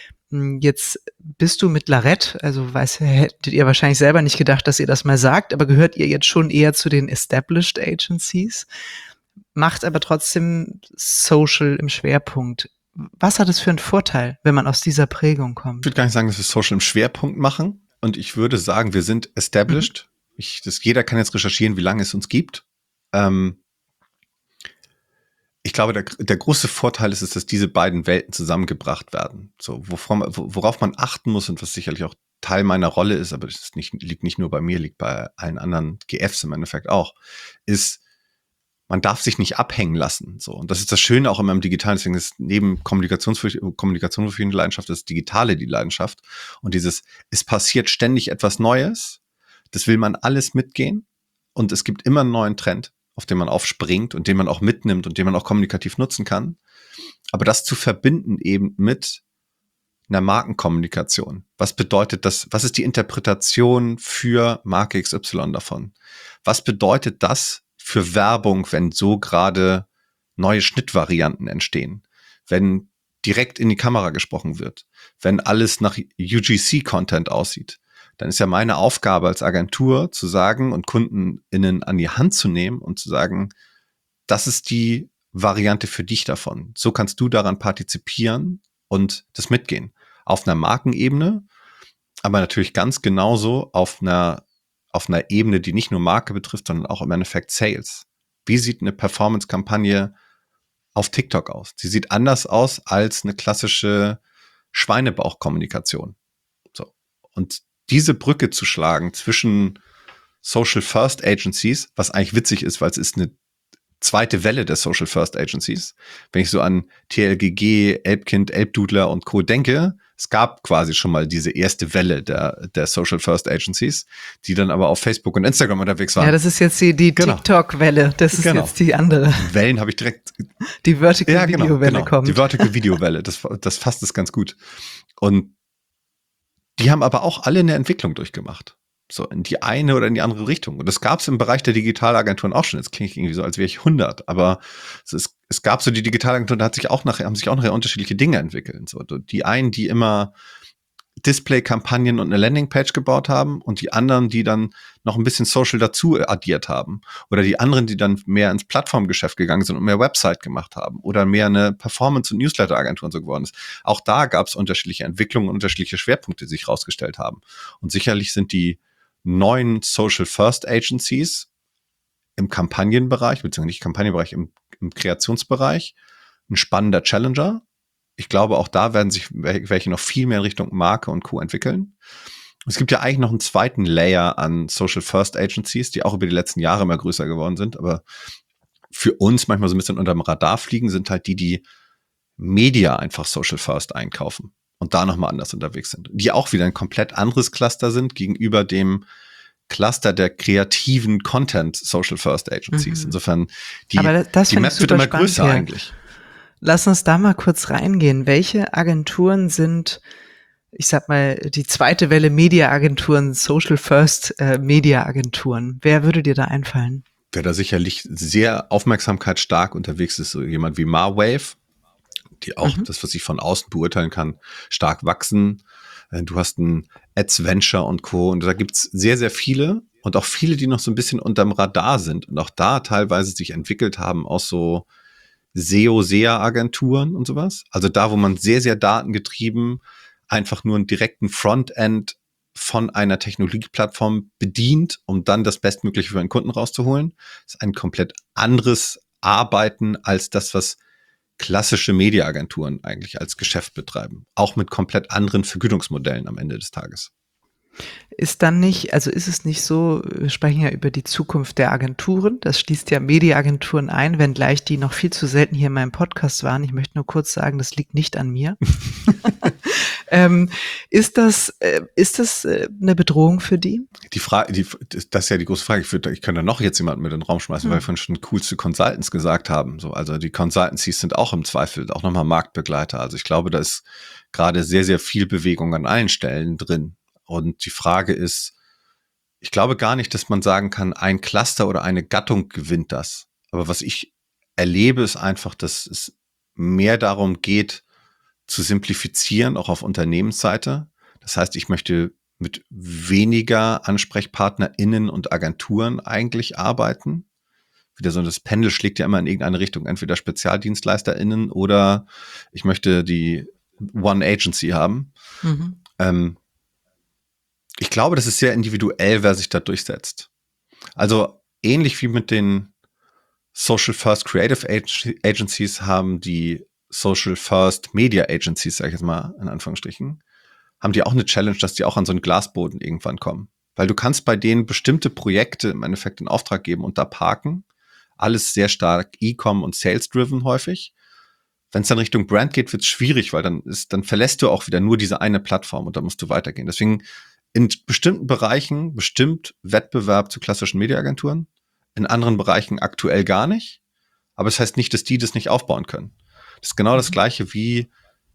Jetzt bist du mit Larett, also weiß, hättet ihr wahrscheinlich selber nicht gedacht, dass ihr das mal sagt, aber gehört ihr jetzt schon eher zu den Established Agencies, macht aber trotzdem Social im Schwerpunkt. Was hat es für einen Vorteil, wenn man aus dieser Prägung kommt? Ich würde gar nicht sagen, dass wir Social im Schwerpunkt machen. Und ich würde sagen, wir sind established. Mhm. Ich, das, jeder kann jetzt recherchieren, wie lange es uns gibt. Ähm, ich glaube, der, der große Vorteil ist, ist, dass diese beiden Welten zusammengebracht werden. So, wovon, worauf man achten muss und was sicherlich auch Teil meiner Rolle ist, aber das ist nicht, liegt nicht nur bei mir, liegt bei allen anderen G Fs im Endeffekt auch, ist, man darf sich nicht abhängen lassen. So. Und das ist das Schöne auch immer im Digitalen. Deswegen ist neben Kommunikationsfähig- Kommunikation für die Leidenschaft, das Digitale die Leidenschaft. Und dieses, es passiert ständig etwas Neues. Das will man alles mitgehen. Und es gibt immer einen neuen Trend, auf den man aufspringt und den man auch mitnimmt und den man auch kommunikativ nutzen kann. Aber das zu verbinden eben mit einer Markenkommunikation. Was bedeutet das? Was ist die Interpretation für Marke X Y davon? Was bedeutet das für Werbung, wenn so gerade neue Schnittvarianten entstehen, wenn direkt in die Kamera gesprochen wird, wenn alles nach U G C-Content aussieht, dann ist ja meine Aufgabe als Agentur zu sagen und KundenInnen an die Hand zu nehmen und zu sagen, das ist die Variante für dich davon. So kannst du daran partizipieren und das mitgehen. Auf einer Markenebene, aber natürlich ganz genauso auf einer auf einer Ebene, die nicht nur Marke betrifft, sondern auch im Endeffekt Sales. Wie sieht eine Performance-Kampagne auf TikTok aus? Sie sieht anders aus als eine klassische Schweinebauchkommunikation. So. Und diese Brücke zu schlagen zwischen Social First Agencies, was eigentlich witzig ist, weil es ist eine zweite Welle der Social First Agencies. Wenn ich so an T L G G, Elbkind, Elbdudler und Co. denke, es gab quasi schon mal diese erste Welle der, der Social First Agencies, die dann aber auf Facebook und Instagram unterwegs waren. Ja, das ist jetzt die, die genau. TikTok-Welle. Das ist genau. jetzt die andere. Wellen habe ich direkt. Die Vertical ja, genau, Video Welle genau. kommt. Die Vertical Video Welle, das, das fasst es ganz gut. Und die haben aber auch alle eine Entwicklung durchgemacht. So in die eine oder in die andere Richtung. Und das gab es im Bereich der Digitalagenturen auch schon. Jetzt klinge ich irgendwie so, als wäre ich hundert. Aber es, ist, es gab so die Digitalagenturen, da hat sich auch nachher, haben sich auch nachher unterschiedliche Dinge entwickelt. So, die einen, die immer Display-Kampagnen und eine Landingpage gebaut haben und die anderen, die dann noch ein bisschen Social dazu addiert haben. Oder die anderen, die dann mehr ins Plattformgeschäft gegangen sind und mehr Website gemacht haben. Oder mehr eine Performance- und Newsletter-Agentur und so geworden ist. Auch da gab es unterschiedliche Entwicklungen und unterschiedliche Schwerpunkte, die sich rausgestellt haben. Und sicherlich sind die neuen Social-First-Agencies im Kampagnenbereich, beziehungsweise nicht Kampagnenbereich, im, im Kreationsbereich ein spannender Challenger. Ich glaube, auch da werden sich welche noch viel mehr in Richtung Marke und Co. entwickeln. Es gibt ja eigentlich noch einen zweiten Layer an Social First Agencies, die auch über die letzten Jahre immer größer geworden sind. Aber für uns manchmal so ein bisschen unterm Radar fliegen, sind halt die, die Media einfach Social First einkaufen und da nochmal anders unterwegs sind. Die auch wieder ein komplett anderes Cluster sind gegenüber dem Cluster der kreativen Content Social First Agencies. Mhm. Insofern, die, Aber das, das die Map wird immer größer hier. eigentlich. Lass uns da mal kurz reingehen. Welche Agenturen sind, ich sag mal, die zweite Welle Media-Agenturen, Social First äh, Media-Agenturen? Wer würde dir da einfallen? Wer da sicherlich sehr aufmerksamkeitsstark unterwegs ist, so jemand wie Marwave, die auch mhm. das, was ich von außen beurteilen kann, stark wachsen. Du hast ein Adventure und Co. Und da gibt's sehr, sehr viele und auch viele, die noch so ein bisschen unterm Radar sind und auch da teilweise sich entwickelt haben aus so S E O, S E A-Agenturen und sowas. Also da, wo man sehr, sehr datengetrieben einfach nur einen direkten Frontend von einer Technologieplattform bedient, um dann das Bestmögliche für einen Kunden rauszuholen. Das ist ein komplett anderes Arbeiten als das, was klassische Mediaagenturen eigentlich als Geschäft betreiben. Auch mit komplett anderen Vergütungsmodellen am Ende des Tages. Ist dann nicht, also ist es nicht so, wir sprechen ja über die Zukunft der Agenturen, das schließt ja Mediaagenturen ein, wenngleich die noch viel zu selten hier in meinem Podcast waren. Ich möchte nur kurz sagen, das liegt nicht an mir. ähm, ist das, äh, ist das äh, eine Bedrohung für die? Die Frage, die, das ist ja die große Frage. Ich, würde, ich könnte da noch jetzt jemanden mit in den Raum schmeißen, hm. weil wir vorhin schon coolste Consultants gesagt haben. So, also die Consultancies sind auch im Zweifel auch nochmal Marktbegleiter. Also ich glaube, da ist gerade sehr, sehr viel Bewegung an allen Stellen drin. Und die Frage ist, ich glaube gar nicht, dass man sagen kann, ein Cluster oder eine Gattung gewinnt das. Aber was ich erlebe, ist einfach, dass es mehr darum geht, zu simplifizieren, auch auf Unternehmensseite. Das heißt, ich möchte mit weniger AnsprechpartnerInnen und Agenturen eigentlich arbeiten. Wieder so, das Pendel schlägt ja immer in irgendeine Richtung, entweder SpezialdienstleisterInnen oder ich möchte die One Agency haben. Mhm. Ähm, Ich glaube, das ist sehr individuell, wer sich da durchsetzt. Also ähnlich wie mit den Social First Creative Agencies haben die Social First Media Agencies, sag ich jetzt mal in Anführungsstrichen, haben die auch eine Challenge, dass die auch an so einen Glasboden irgendwann kommen. Weil du kannst bei denen bestimmte Projekte im Endeffekt in Auftrag geben und da parken. Alles sehr stark E-Com und Sales-driven häufig. Wenn es dann Richtung Brand geht, wird es schwierig, weil dann ist, dann verlässt du auch wieder nur diese eine Plattform und da musst du weitergehen. Deswegen in bestimmten Bereichen bestimmt Wettbewerb zu klassischen Mediaagenturen, in anderen Bereichen aktuell gar nicht. Aber es das heißt nicht, dass die das nicht aufbauen können. Das ist genau das Gleiche wie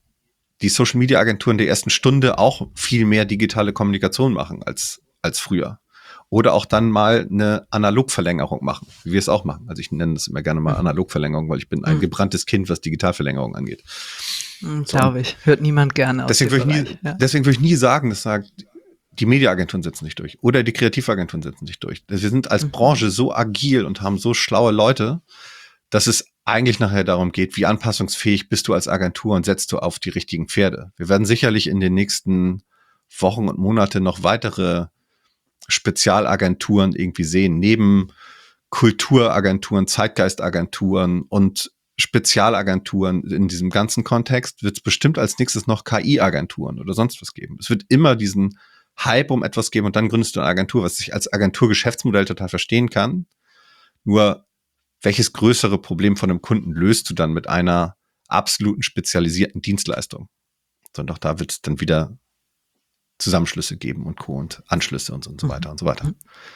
die Social-Media-Agenturen der ersten Stunde auch viel mehr digitale Kommunikation machen als, als früher. Oder auch dann mal eine Analogverlängerung machen, wie wir es auch machen. Also ich nenne das immer gerne mal Analogverlängerung, weil ich bin ein gebranntes Kind, was Digitalverlängerung angeht. Mhm, so, glaube ich. Hört niemand gerne aus. Deswegen würde ich, nie, ja. deswegen würde ich nie sagen, das sagt, die Mediaagenturen setzen sich durch oder die Kreativagenturen setzen sich durch. Wir sind als Branche so agil und haben so schlaue Leute, dass es eigentlich nachher darum geht, wie anpassungsfähig bist du als Agentur und setzt du auf die richtigen Pferde. Wir werden sicherlich in den nächsten Wochen und Monaten noch weitere Spezialagenturen irgendwie sehen, neben Kulturagenturen, Zeitgeistagenturen und Spezialagenturen in diesem ganzen Kontext wird es bestimmt als nächstes noch K I-Agenturen oder sonst was geben. Es wird immer diesen Hype um etwas geben und dann gründest du eine Agentur, was ich als Agenturgeschäftsmodell total verstehen kann. Nur welches größere Problem von einem Kunden löst du dann mit einer absoluten spezialisierten Dienstleistung? Sondern auch da wird es dann wieder Zusammenschlüsse geben und Co. und Anschlüsse und so, und so weiter und so weiter.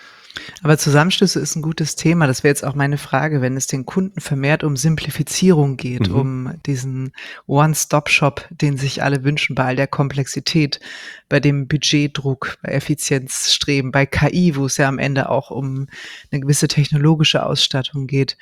Aber Zusammenschlüsse ist ein gutes Thema. Das wäre jetzt auch meine Frage, wenn es den Kunden vermehrt um Simplifizierung geht, mhm. um diesen One-Stop-Shop, den sich alle wünschen, bei all der Komplexität, bei dem Budgetdruck, bei Effizienzstreben, bei K I, wo es ja am Ende auch um eine gewisse technologische Ausstattung geht.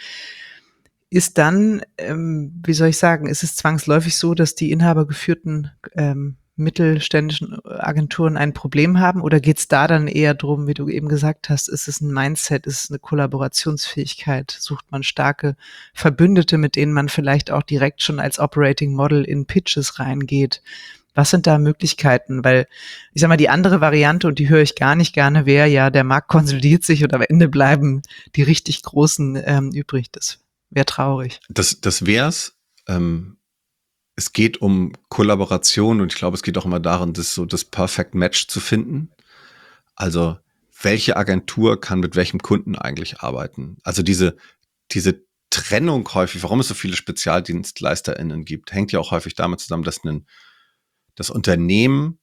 Ist dann, ähm, wie soll ich sagen, ist es zwangsläufig so, dass die inhabergeführten ähm, mittelständischen Agenturen ein Problem haben? Oder geht es da dann eher darum, wie du eben gesagt hast, ist es ein Mindset, ist es eine Kollaborationsfähigkeit? Sucht man starke Verbündete, mit denen man vielleicht auch direkt schon als Operating Model in Pitches reingeht? Was sind da Möglichkeiten? Weil, ich sag mal, die andere Variante, und die höre ich gar nicht gerne, wäre ja, der Markt konsolidiert sich und am Ende bleiben die richtig Großen ähm, übrig. Das wäre traurig. Das, das wär's. Ähm, es geht um Kollaboration und ich glaube, es geht auch immer darum, das so das Perfect Match zu finden. Also, welche Agentur kann mit welchem Kunden eigentlich arbeiten? Also diese, diese Trennung häufig, warum es so viele SpezialdienstleisterInnen gibt, hängt ja auch häufig damit zusammen, dass ein, das Unternehmen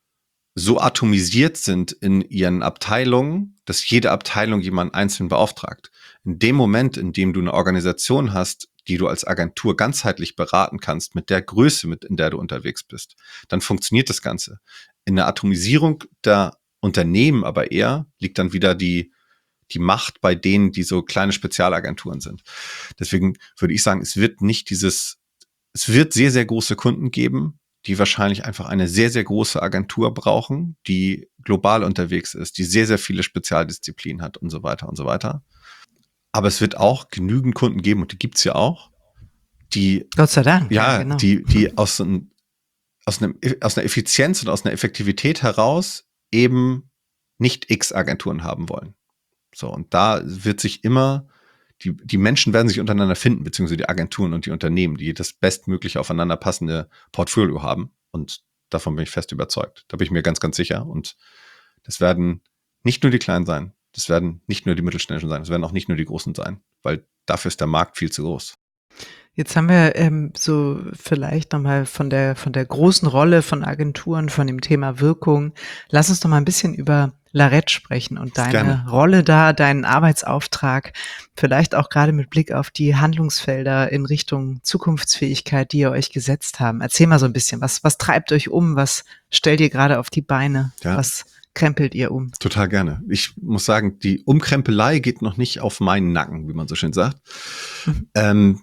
so atomisiert sind in ihren Abteilungen, dass jede Abteilung jemanden einzeln beauftragt. In dem Moment, in dem du eine Organisation hast, die du als Agentur ganzheitlich beraten kannst, mit der Größe, mit in der du unterwegs bist, dann funktioniert das Ganze. In der Atomisierung der Unternehmen aber eher liegt dann wieder die, die Macht bei denen, die so kleine Spezialagenturen sind. Deswegen würde ich sagen, es wird nicht dieses, es wird sehr, sehr große Kunden geben, die wahrscheinlich einfach eine sehr, sehr große Agentur brauchen, die global unterwegs ist, die sehr, sehr viele Spezialdisziplinen hat und so weiter und so weiter. Aber es wird auch genügend Kunden geben, und die gibt's ja auch, die, Gott sei Dank. ja, Ja, genau. die, die aus, so ein, aus, einem, aus einer Effizienz und aus einer Effektivität heraus eben nicht X-Agenturen haben wollen. So, und da wird sich immer, die, die Menschen werden sich untereinander finden, beziehungsweise die Agenturen und die Unternehmen, die das bestmögliche aufeinander passende Portfolio haben. Und davon bin ich fest überzeugt. Da bin ich mir ganz, ganz sicher. Und das werden nicht nur die Kleinen sein, das werden nicht nur die Mittelständischen sein, das werden auch nicht nur die Großen sein, weil dafür ist der Markt viel zu groß. Jetzt haben wir ähm, so vielleicht nochmal von der, von der großen Rolle von Agenturen, von dem Thema Wirkung. Lass uns doch mal ein bisschen über Larett sprechen und deine Gerne. Rolle da, deinen Arbeitsauftrag, vielleicht auch gerade mit Blick auf die Handlungsfelder in Richtung Zukunftsfähigkeit, die ihr euch gesetzt haben. Erzähl mal so ein bisschen, was, was treibt euch um, was stellt ihr gerade auf die Beine, Ja. was krempelt ihr um? Total gerne. Ich muss sagen, die Umkrempelei geht noch nicht auf meinen Nacken, wie man so schön sagt. Mhm. Ähm,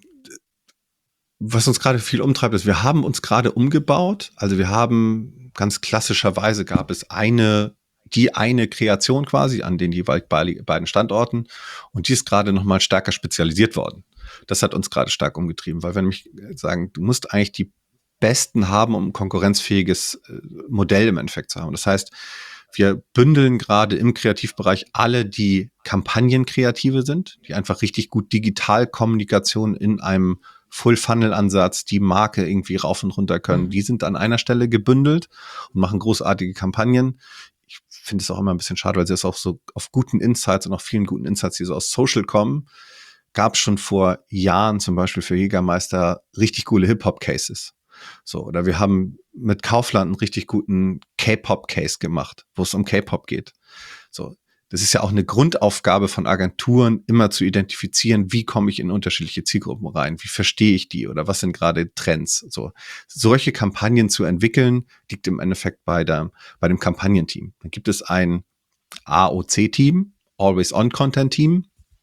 was uns gerade viel umtreibt, ist, wir haben uns gerade umgebaut. Also wir haben ganz klassischerweise gab es eine, die eine Kreation quasi an den jeweils beiden Standorten, und die ist gerade nochmal stärker spezialisiert worden. Das hat uns gerade stark umgetrieben, weil wir nämlich sagen, du musst eigentlich die Besten haben, um ein konkurrenzfähiges Modell im Endeffekt zu haben. Das heißt, wir bündeln gerade im Kreativbereich alle, die Kampagnenkreative sind, die einfach richtig gut Digitalkommunikation in einem Full-Funnel-Ansatz, die Marke irgendwie rauf und runter können. Die sind an einer Stelle gebündelt und machen großartige Kampagnen. Ich finde es auch immer ein bisschen schade, weil sie das auch so auf guten Insights und auch vielen guten Insights, die so aus Social kommen, gab es schon vor Jahren zum Beispiel für Jägermeister richtig coole Hip-Hop-Cases. So, oder wir haben mit Kaufland einen richtig guten K-Pop-Case gemacht, wo es um K-Pop geht. So, das ist ja auch eine Grundaufgabe von Agenturen, immer zu identifizieren, wie komme ich in unterschiedliche Zielgruppen rein, wie verstehe ich die oder was sind gerade Trends. So, solche Kampagnen zu entwickeln, liegt im Endeffekt bei der, bei dem Kampagnenteam. Dann gibt es ein A O C-Team, Always-On-Content-Team.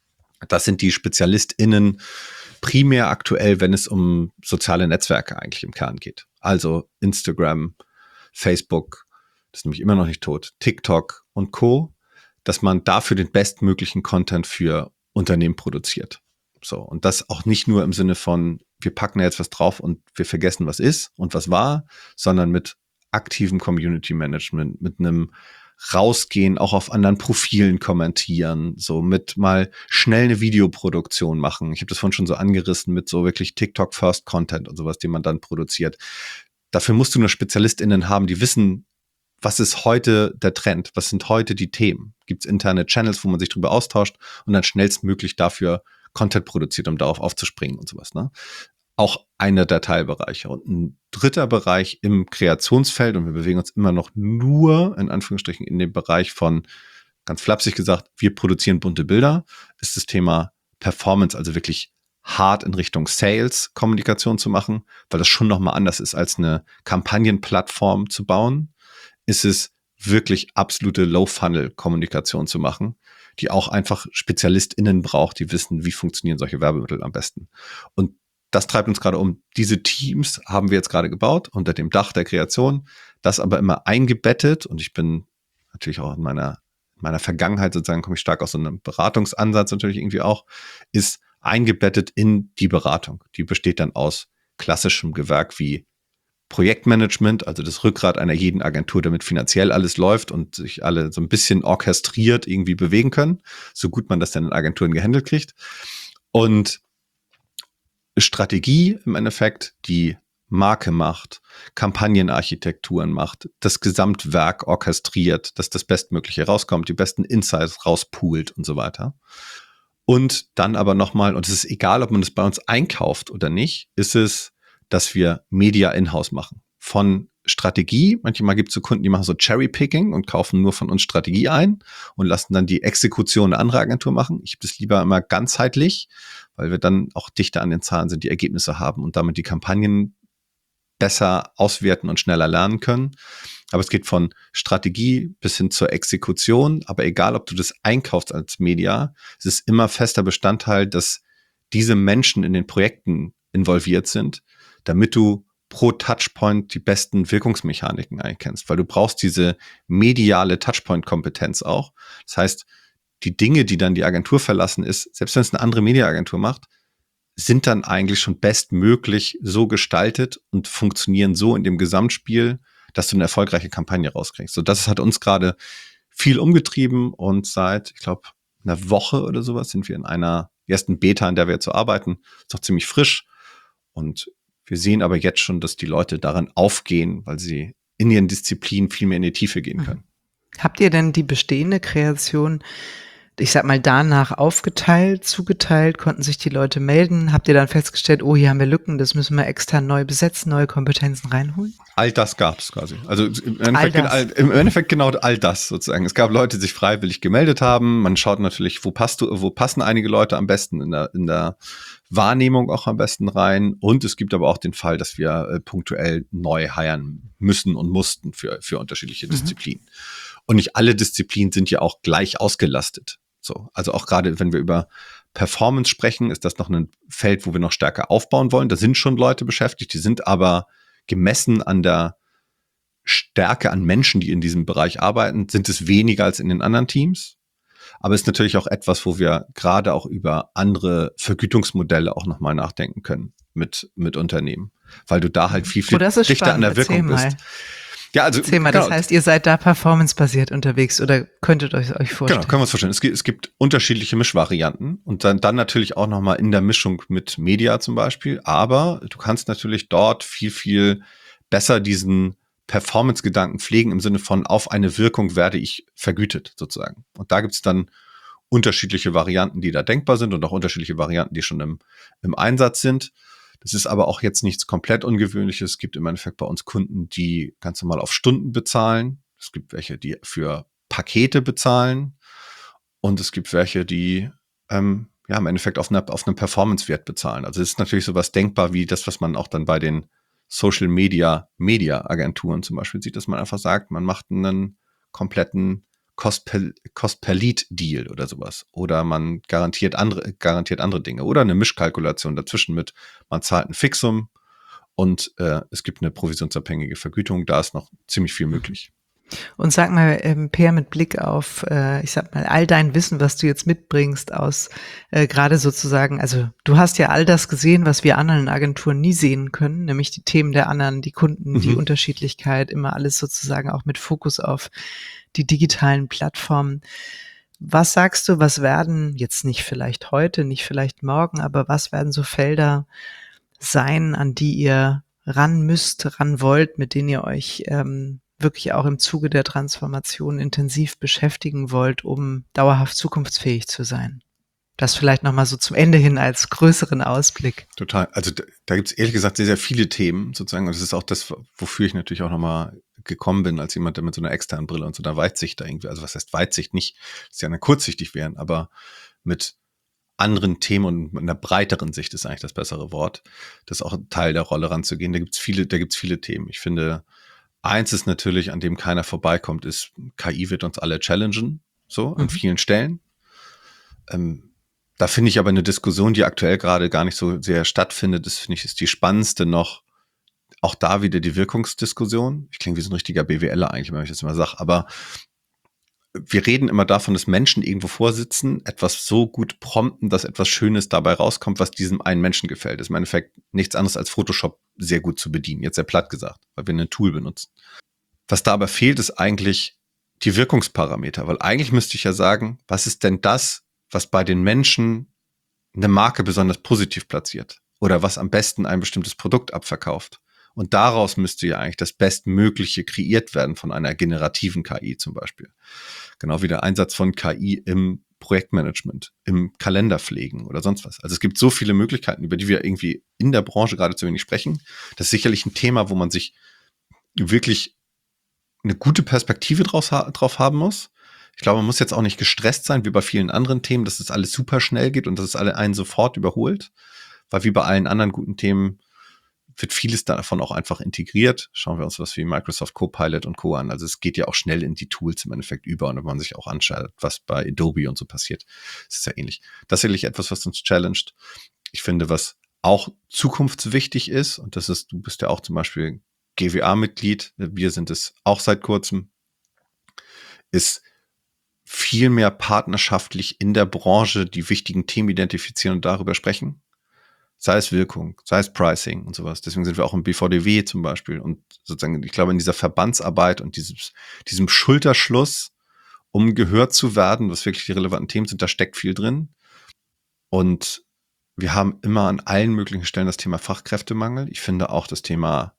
Das sind die SpezialistInnen primär aktuell, wenn es um soziale Netzwerke eigentlich im Kern geht. Also Instagram, Facebook, das ist nämlich immer noch nicht tot, TikTok und Co., dass man dafür den bestmöglichen Content für Unternehmen produziert. So, und das auch nicht nur im Sinne von, wir packen da jetzt was drauf und wir vergessen, was ist und was war, sondern mit aktivem Community Management, mit einem Rausgehen, auch auf anderen Profilen kommentieren, so mit mal schnell eine Videoproduktion machen. Ich habe das vorhin schon so angerissen mit so wirklich TikTok-First-Content und sowas, den man dann produziert. Dafür musst du nur SpezialistInnen haben, die wissen, was ist heute der Trend, was sind heute die Themen. Gibt es interne Channels, wo man sich drüber austauscht und dann schnellstmöglich dafür Content produziert, um darauf aufzuspringen und sowas, ne? Auch einer der Teilbereiche. Und ein dritter Bereich im Kreationsfeld, und wir bewegen uns immer noch nur, in Anführungsstrichen, in dem Bereich von, ganz flapsig gesagt, wir produzieren bunte Bilder, ist das Thema Performance, also wirklich hart in Richtung Sales-Kommunikation zu machen, weil das schon nochmal anders ist, als eine Kampagnenplattform zu bauen, ist es wirklich absolute Low-Funnel-Kommunikation zu machen, die auch einfach SpezialistInnen braucht, die wissen, wie funktionieren solche Werbemittel am besten. Und das treibt uns gerade um. Diese Teams haben wir jetzt gerade gebaut unter dem Dach der Kreation, das aber immer eingebettet, und ich bin natürlich auch in meiner, in meiner Vergangenheit sozusagen, komme ich stark aus so einem Beratungsansatz natürlich irgendwie auch, ist eingebettet in die Beratung. Die besteht dann aus klassischem Gewerk wie Projektmanagement, also das Rückgrat einer jeden Agentur, damit finanziell alles läuft und sich alle so ein bisschen orchestriert irgendwie bewegen können, so gut man das dann in Agenturen gehandelt kriegt. Und Strategie im Endeffekt, die Marke macht, Kampagnenarchitekturen macht, das Gesamtwerk orchestriert, dass das Bestmögliche rauskommt, die besten Insights rauspoolt und so weiter. Und dann aber nochmal, und es ist egal, ob man das bei uns einkauft oder nicht, ist es, dass wir Media in-house machen. Von Strategie, manchmal gibt es so Kunden, die machen so Cherry-Picking und kaufen nur von uns Strategie ein und lassen dann die Exekution eine andere Agentur machen. Ich habe das lieber immer ganzheitlich, weil wir dann auch dichter an den Zahlen sind, die Ergebnisse haben und damit die Kampagnen besser auswerten und schneller lernen können. Aber es geht von Strategie bis hin zur Exekution. Aber egal, ob du das einkaufst als Media, es ist immer fester Bestandteil, dass diese Menschen in den Projekten involviert sind, damit du pro Touchpoint die besten Wirkungsmechaniken einkennst. Weil du brauchst diese mediale Touchpoint-Kompetenz auch. Das heißt, die Dinge, die dann die Agentur verlassen ist, selbst wenn es eine andere Media-Agentur macht, sind dann eigentlich schon bestmöglich so gestaltet und funktionieren so in dem Gesamtspiel, dass du eine erfolgreiche Kampagne rauskriegst. So, das hat uns gerade viel umgetrieben und seit, ich glaube, einer Woche oder sowas sind wir in einer ersten Beta, an der wir jetzt so arbeiten. Ist noch ziemlich frisch und wir sehen aber jetzt schon, dass die Leute daran aufgehen, weil sie in ihren Disziplinen viel mehr in die Tiefe gehen können. Habt ihr denn die bestehende Kreation, ich sag mal, danach aufgeteilt, zugeteilt? Konnten sich die Leute melden? Habt ihr dann festgestellt, oh, hier haben wir Lücken, das müssen wir extern neu besetzen, neue Kompetenzen reinholen? All das gab es quasi. Also im Endeffekt, all all, im Endeffekt genau all das sozusagen. Es gab Leute, die sich freiwillig gemeldet haben. Man schaut natürlich, wo passt du, wo passen einige Leute am besten in der, in der Wahrnehmung auch am besten rein. Und es gibt aber auch den Fall, dass wir äh, punktuell neu hiren müssen und mussten für, für unterschiedliche mhm. Disziplinen. Und nicht alle Disziplinen sind ja auch gleich ausgelastet. So, also auch gerade, wenn wir über Performance sprechen, ist das noch ein Feld, wo wir noch stärker aufbauen wollen. Da sind schon Leute beschäftigt, die sind aber gemessen an der Stärke an Menschen, die in diesem Bereich arbeiten, sind es weniger als in den anderen Teams. Aber es ist natürlich auch etwas, wo wir gerade auch über andere Vergütungsmodelle auch nochmal nachdenken können mit, mit Unternehmen. Weil du da halt viel, viel oh, dichter spannend. an der Wirkung Erzähl bist. Mal. Ja, also, Erzähl mal, genau. Das heißt, ihr seid da performancebasiert unterwegs oder könntet euch euch vorstellen? Genau, können wir uns vorstellen. Es gibt, es gibt unterschiedliche Mischvarianten und dann, dann natürlich auch nochmal in der Mischung mit Media zum Beispiel. Aber du kannst natürlich dort viel, viel besser diesen Performance-Gedanken pflegen im Sinne von auf eine Wirkung werde ich vergütet sozusagen. Und da gibt es dann unterschiedliche Varianten, die da denkbar sind und auch unterschiedliche Varianten, die schon im, im Einsatz sind. Das ist aber auch jetzt nichts komplett Ungewöhnliches. Es gibt im Endeffekt bei uns Kunden, die ganz normal auf Stunden bezahlen. Es gibt welche, die für Pakete bezahlen. Und es gibt welche, die ähm, ja im Endeffekt auf, eine, auf einen Performance-Wert bezahlen. Also es ist natürlich sowas denkbar wie das, was man auch dann bei den Social Media Media Agenturen zum Beispiel sieht, dass man einfach sagt, man macht einen kompletten Cost per, Cost per Lead Deal oder sowas. Oder man garantiert andere, garantiert andere Dinge. Oder eine Mischkalkulation dazwischen mit, man zahlt ein Fixum und äh, es gibt eine provisionsabhängige Vergütung. Da ist noch ziemlich viel möglich. Und sag mal, ähm, Per, mit Blick auf, äh, ich sag mal, all dein Wissen, was du jetzt mitbringst aus äh, gerade sozusagen, also du hast ja all das gesehen, was wir anderen Agenturen nie sehen können, nämlich die Themen der anderen, die Kunden, mhm. die Unterschiedlichkeit, immer alles sozusagen auch mit Fokus auf die digitalen Plattformen. Was sagst du, was werden jetzt nicht vielleicht heute, nicht vielleicht morgen, aber was werden so Felder sein, an die ihr ran müsst, ran wollt, mit denen ihr euch ähm, wirklich auch im Zuge der Transformation intensiv beschäftigen wollt, um dauerhaft zukunftsfähig zu sein? Das vielleicht nochmal so zum Ende hin als größeren Ausblick. Total. Also da, da gibt es ehrlich gesagt sehr, sehr viele Themen sozusagen. Und das ist auch das, wofür ich natürlich auch nochmal gekommen bin, als jemand, der mit so einer externen Brille und so einer Weitsicht da irgendwie, also was heißt Weitsicht nicht, dass die anderen kurzsichtig wären, aber mit anderen Themen und mit einer breiteren Sicht ist eigentlich das bessere Wort, das auch ein Teil der Rolle ranzugehen. Da gibt's viele, da gibt's viele Themen. Ich finde, eins ist natürlich, an dem keiner vorbeikommt, ist, K I wird uns alle challengen, so, an mhm. vielen Stellen. Ähm, Da finde ich aber eine Diskussion, die aktuell gerade gar nicht so sehr stattfindet, das finde ich, ist die spannendste noch. Auch da wieder die Wirkungsdiskussion. Ich klinge wie so ein richtiger BWLer eigentlich, wenn ich das immer sage, aber wir reden immer davon, dass Menschen irgendwo vorsitzen, etwas so gut prompten, dass etwas Schönes dabei rauskommt, was diesem einen Menschen gefällt. Das ist im Endeffekt nichts anderes als Photoshop sehr gut zu bedienen, jetzt sehr platt gesagt, weil wir ein Tool benutzen. Was da aber fehlt, ist eigentlich die Wirkungsparameter, weil eigentlich müsste ich ja sagen, was ist denn das, was bei den Menschen eine Marke besonders positiv platziert oder was am besten ein bestimmtes Produkt abverkauft. Und daraus müsste ja eigentlich das Bestmögliche kreiert werden von einer generativen K I zum Beispiel. Genau wie der Einsatz von K I im Projektmanagement, im Kalenderpflegen oder sonst was. Also es gibt so viele Möglichkeiten, über die wir irgendwie in der Branche gerade zu wenig sprechen. Das ist sicherlich ein Thema, wo man sich wirklich eine gute Perspektive draus, drauf haben muss. Ich glaube, man muss jetzt auch nicht gestresst sein, wie bei vielen anderen Themen, dass es alles super schnell geht und dass es alle einen sofort überholt. Weil wie bei allen anderen guten Themen wird vieles davon auch einfach integriert. Schauen wir uns was wie Microsoft Copilot und Co. an. Also es geht ja auch schnell in die Tools im Endeffekt über. Und wenn man sich auch anschaut, was bei Adobe und so passiert, ist es ja ähnlich. Das ist sicherlich etwas, was uns challenged. Ich finde, was auch zukunftswichtig ist, und das ist, du bist ja auch zum Beispiel G W A-Mitglied, wir sind es auch seit kurzem, ist viel mehr partnerschaftlich in der Branche die wichtigen Themen identifizieren und darüber sprechen. Sei es Wirkung, sei es Pricing und sowas. Deswegen sind wir auch im B V D W zum Beispiel. Und sozusagen, ich glaube, in dieser Verbandsarbeit und dieses, diesem Schulterschluss, um gehört zu werden, was wirklich die relevanten Themen sind, da steckt viel drin. Und wir haben immer an allen möglichen Stellen das Thema Fachkräftemangel. Ich finde auch das Thema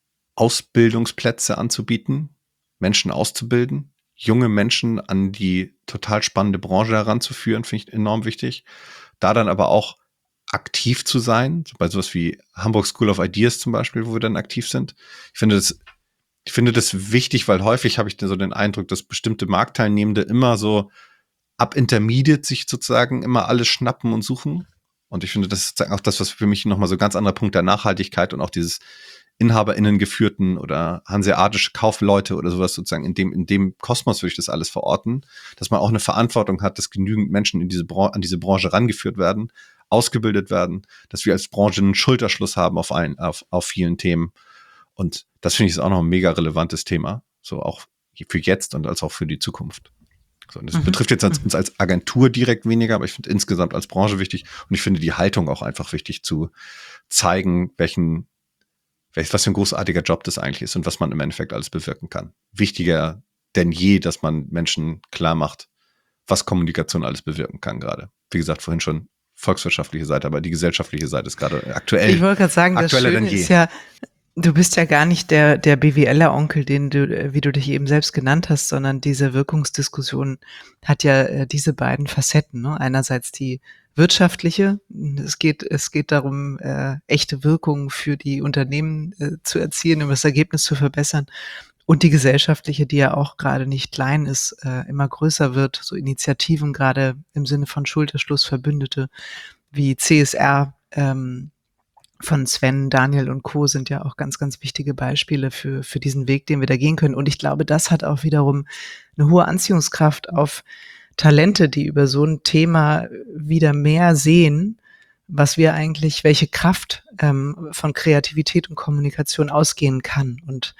Ausbildungsplätze anzubieten, Menschen auszubilden, junge Menschen an die total spannende Branche heranzuführen, finde ich enorm wichtig. Da dann aber auch aktiv zu sein, bei sowas wie Hamburg School of Ideas zum Beispiel, wo wir dann aktiv sind. Ich finde das, ich finde das wichtig, weil häufig habe ich so den Eindruck, dass bestimmte Marktteilnehmende immer so ab Intermediate sich sozusagen immer alles schnappen und suchen. Und ich finde, das ist auch das, was für mich nochmal so ein ganz anderer Punkt der Nachhaltigkeit und auch dieses InhaberInnen geführten oder hanseatische Kaufleute oder sowas sozusagen in dem, in dem Kosmos würde ich das alles verorten, dass man auch eine Verantwortung hat, dass genügend Menschen in diese Bran- an diese Branche rangeführt werden, ausgebildet werden, dass wir als Branche einen Schulterschluss haben auf, ein, auf, auf vielen Themen. Und das finde ich ist auch noch ein mega relevantes Thema, so auch für jetzt und als auch für die Zukunft. So, und das mhm. betrifft jetzt uns als Agentur direkt weniger, aber ich finde insgesamt als Branche wichtig und ich finde die Haltung auch einfach wichtig zu zeigen, welchen, welch, was für ein großartiger Job das eigentlich ist und was man im Endeffekt alles bewirken kann. Wichtiger denn je, dass man Menschen klar macht, was Kommunikation alles bewirken kann gerade. Wie gesagt, vorhin schon volkswirtschaftliche Seite, aber die gesellschaftliche Seite ist gerade aktuell. Ich wollte gerade sagen, das Schöne ist ja, du bist ja gar nicht der, der B W L-Onkel, den du, wie du dich eben selbst genannt hast, sondern diese Wirkungsdiskussion hat ja äh, diese beiden Facetten, ne? Einerseits die wirtschaftliche, es geht, es geht darum, äh, echte Wirkung für die Unternehmen äh, zu erzielen, um das Ergebnis zu verbessern. Und die gesellschaftliche, die ja auch gerade nicht klein ist, äh, immer größer wird, so Initiativen gerade im Sinne von Schulterschluss, Verbündete wie C S R ähm, von Sven, Daniel und Co. sind ja auch ganz, ganz wichtige Beispiele für, für diesen Weg, den wir da gehen können. Und ich glaube, das hat auch wiederum eine hohe Anziehungskraft auf Talente, die über so ein Thema wieder mehr sehen, was wir eigentlich, welche Kraft ähm, von Kreativität und Kommunikation ausgehen kann. Und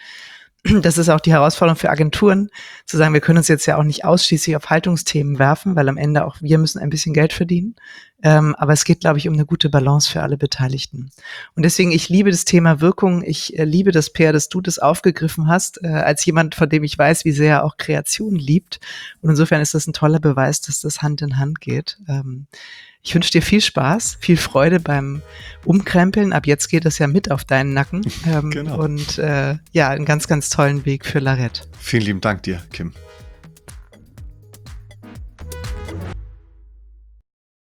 das ist auch die Herausforderung für Agenturen, zu sagen, wir können uns jetzt ja auch nicht ausschließlich auf Haltungsthemen werfen, weil am Ende auch wir müssen ein bisschen Geld verdienen. Ähm, aber es geht, glaube ich, um eine gute Balance für alle Beteiligten. Und deswegen, ich liebe das Thema Wirkung. Ich äh, liebe das, Peer, dass du das aufgegriffen hast, äh, als jemand, von dem ich weiß, wie sehr er auch Kreation liebt. Und insofern ist das ein toller Beweis, dass das Hand in Hand geht. Ähm, Ich wünsche dir viel Spaß, viel Freude beim Umkrempeln. Ab jetzt geht es ja mit auf deinen Nacken. Ähm, genau. Und äh, ja, einen ganz, ganz tollen Weg für Larett. Vielen lieben Dank dir, Kim.